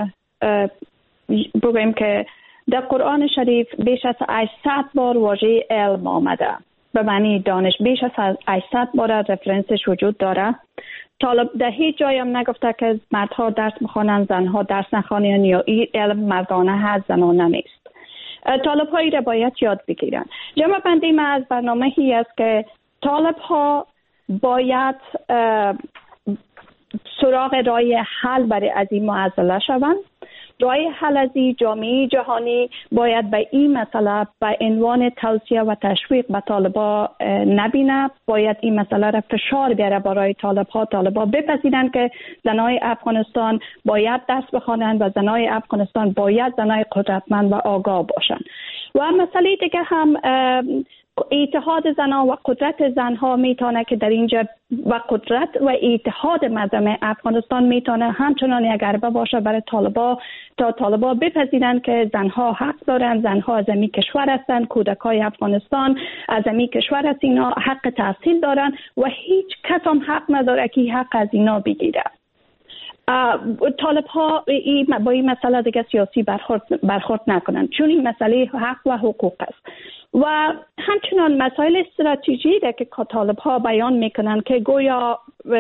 بگویم که در قرآن شریف بیش از هشتصد بار واژه علم آمده، به معنی دانش. بیش از هشتصد بار رفرنسش وجود داره. طالب در هیچ جایی هم نگفته که مردها درس میخوانند زنها درس نخوانند یا این علم مردانه هست زنانه نیست. طالب هایی را باید یاد بگیرن. جمع بندی ما از برنامه هی است که طالب ها باید سراغ رای حل برای از این معضله شوند. رای حل از این جامعه جهانی باید به این مسئله به عنوان توصیه و تشویق به طالبا نبینه. باید این مسئله را فشار بیاره برای طالبها. طالبا بپذیرند که زنای افغانستان باید درس بخوانند و زنای افغانستان باید زنای قدرتمند و آگاه باشند. و مسئله دیگه هم اتحاد زنان و قدرت زنها میتونه که در اینجا و قدرت و اتحاد مردم افغانستان میتونه همچنان یک ضربه باشه برای طالبا تا طالبا بپذیرند که زنها حق دارند، زنها از این کشور هستند، کودکای افغانستان از این کشور هست، اینا حق تحصیل دارند و هیچ کس هم حق نداره که حق از اینا بگیره. طالب ها با این مسئله دیگه سیاسی برخورد, برخورد نکنند، چون این مسئله حق و حقوق است. و همچنان مسائل استراتژی ده که طالب ها بیان میکنن که گویا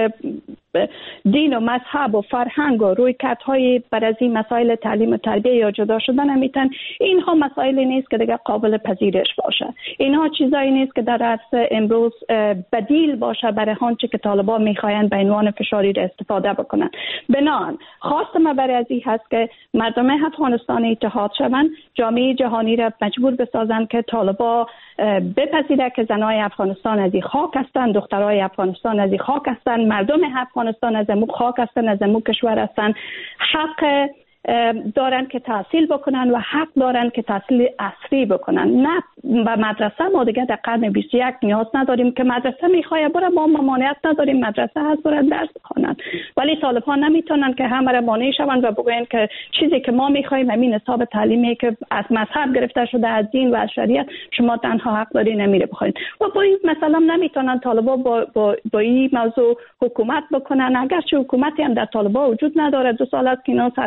دین و مذهب و فرهنگ و رویکردهای بر از این مسائل تعلیم و تربیه یا جدا شدن نمیتن، اینها مسائلی نیست که دیگه قابل پذیرش باشه. اینها چیزایی نیست که در عرصه امروز بدیل باشه برای آنچه که طالبان میخواین به عنوان فشاری را استفاده بکنن. بنابراین خواست ما برای از این هست که مردم افغانستان اتحاد شوند، جامعه جهانی را مجبور بسازند که طالبان بپذیره که زنای افغانستان از این خاک هستند، دخترای افغانستان از این خاک هستند، مردم افغانستان از امو خاک هستند، از امو کشور هستند، حق دارن که تحصیل بکنن و حق دارن که تحصیل عصری بکنن. نه به مدرسه ما دیگه در قرن بیست و یک نیاز نداریم که مدرسه میخواه بره، ما ممانعت نداریم، مدرسه هست برن درس بخونن. ولی طالبان نمیتونن که همه را مانع شوند و بگوین که چیزی که ما میخوایم همین حساب تعلیمی که از مذهب گرفته شده، از دین و از شریعت، شما تنها حق داری نمیره بخواین. و با این مثلا نمیتونن طالبان با, با, با این موضوع حکومت بکنن، اگرچه حکومتی هم در طالبان وجود نداره، دو سال است که اینا سرپرست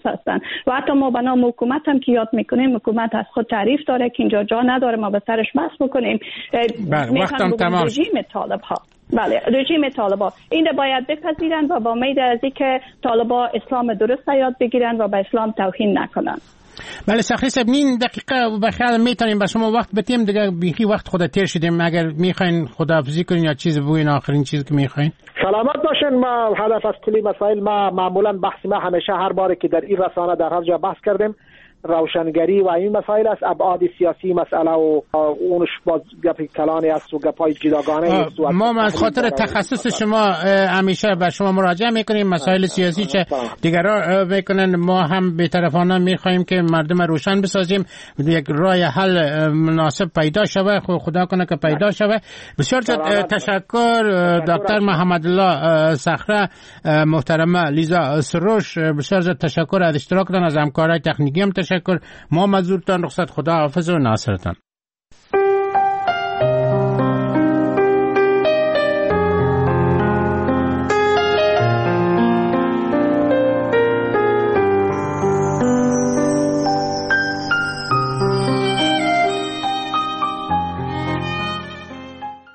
هستن و حتی ما به نام حکومت هم که یاد میکنیم حکومت از خود تعریف داره که اینجا جا نداره ما به سرش بحث بکنیم. وقتم تمام. رژیم طالب ها بله رژیم طالبا این باید بپذیرن و با امید از اینکه طالبا اسلام درست یاد بگیرن و به اسلام توهین نکنن. بله سخری صاحب نیم دقیقه به خیال میتونیم به شما وقت بتیم دیگه بیخی وقت خود تیر شدیم. اگر میخواین خداحافظی کنین یا چیز بگوین آخرین چیزی که میخواین. سلامت باشین. ما هدف از کلی مسائل ما معمولا بحث ما همیشه هر باره که در این رسانه در هر جا بحث کردیم روشنگری و این مسائل است. ابعاد سیاسی مسئله و اونش باز گپ کلانی است و گپای جداگانه است. ما از خاطر تخصص شما همیشه به شما مراجعه میکنیم. مسائل سیاسی چه دیگران میکنن ما هم به طرفانه میخوایم که مردم روشن بسازیم یک راه حل مناسب پیدا شود. خدا کنه که پیدا شود. بسیار تشکر دکتر محمد الله صخره، محترمه لیزا سروش، بسیار تشکر از اشتراکتان، از همکارای تکنیکی هم تشکر. ما مزورتان رخصت، خدا حافظ و ناصرتان.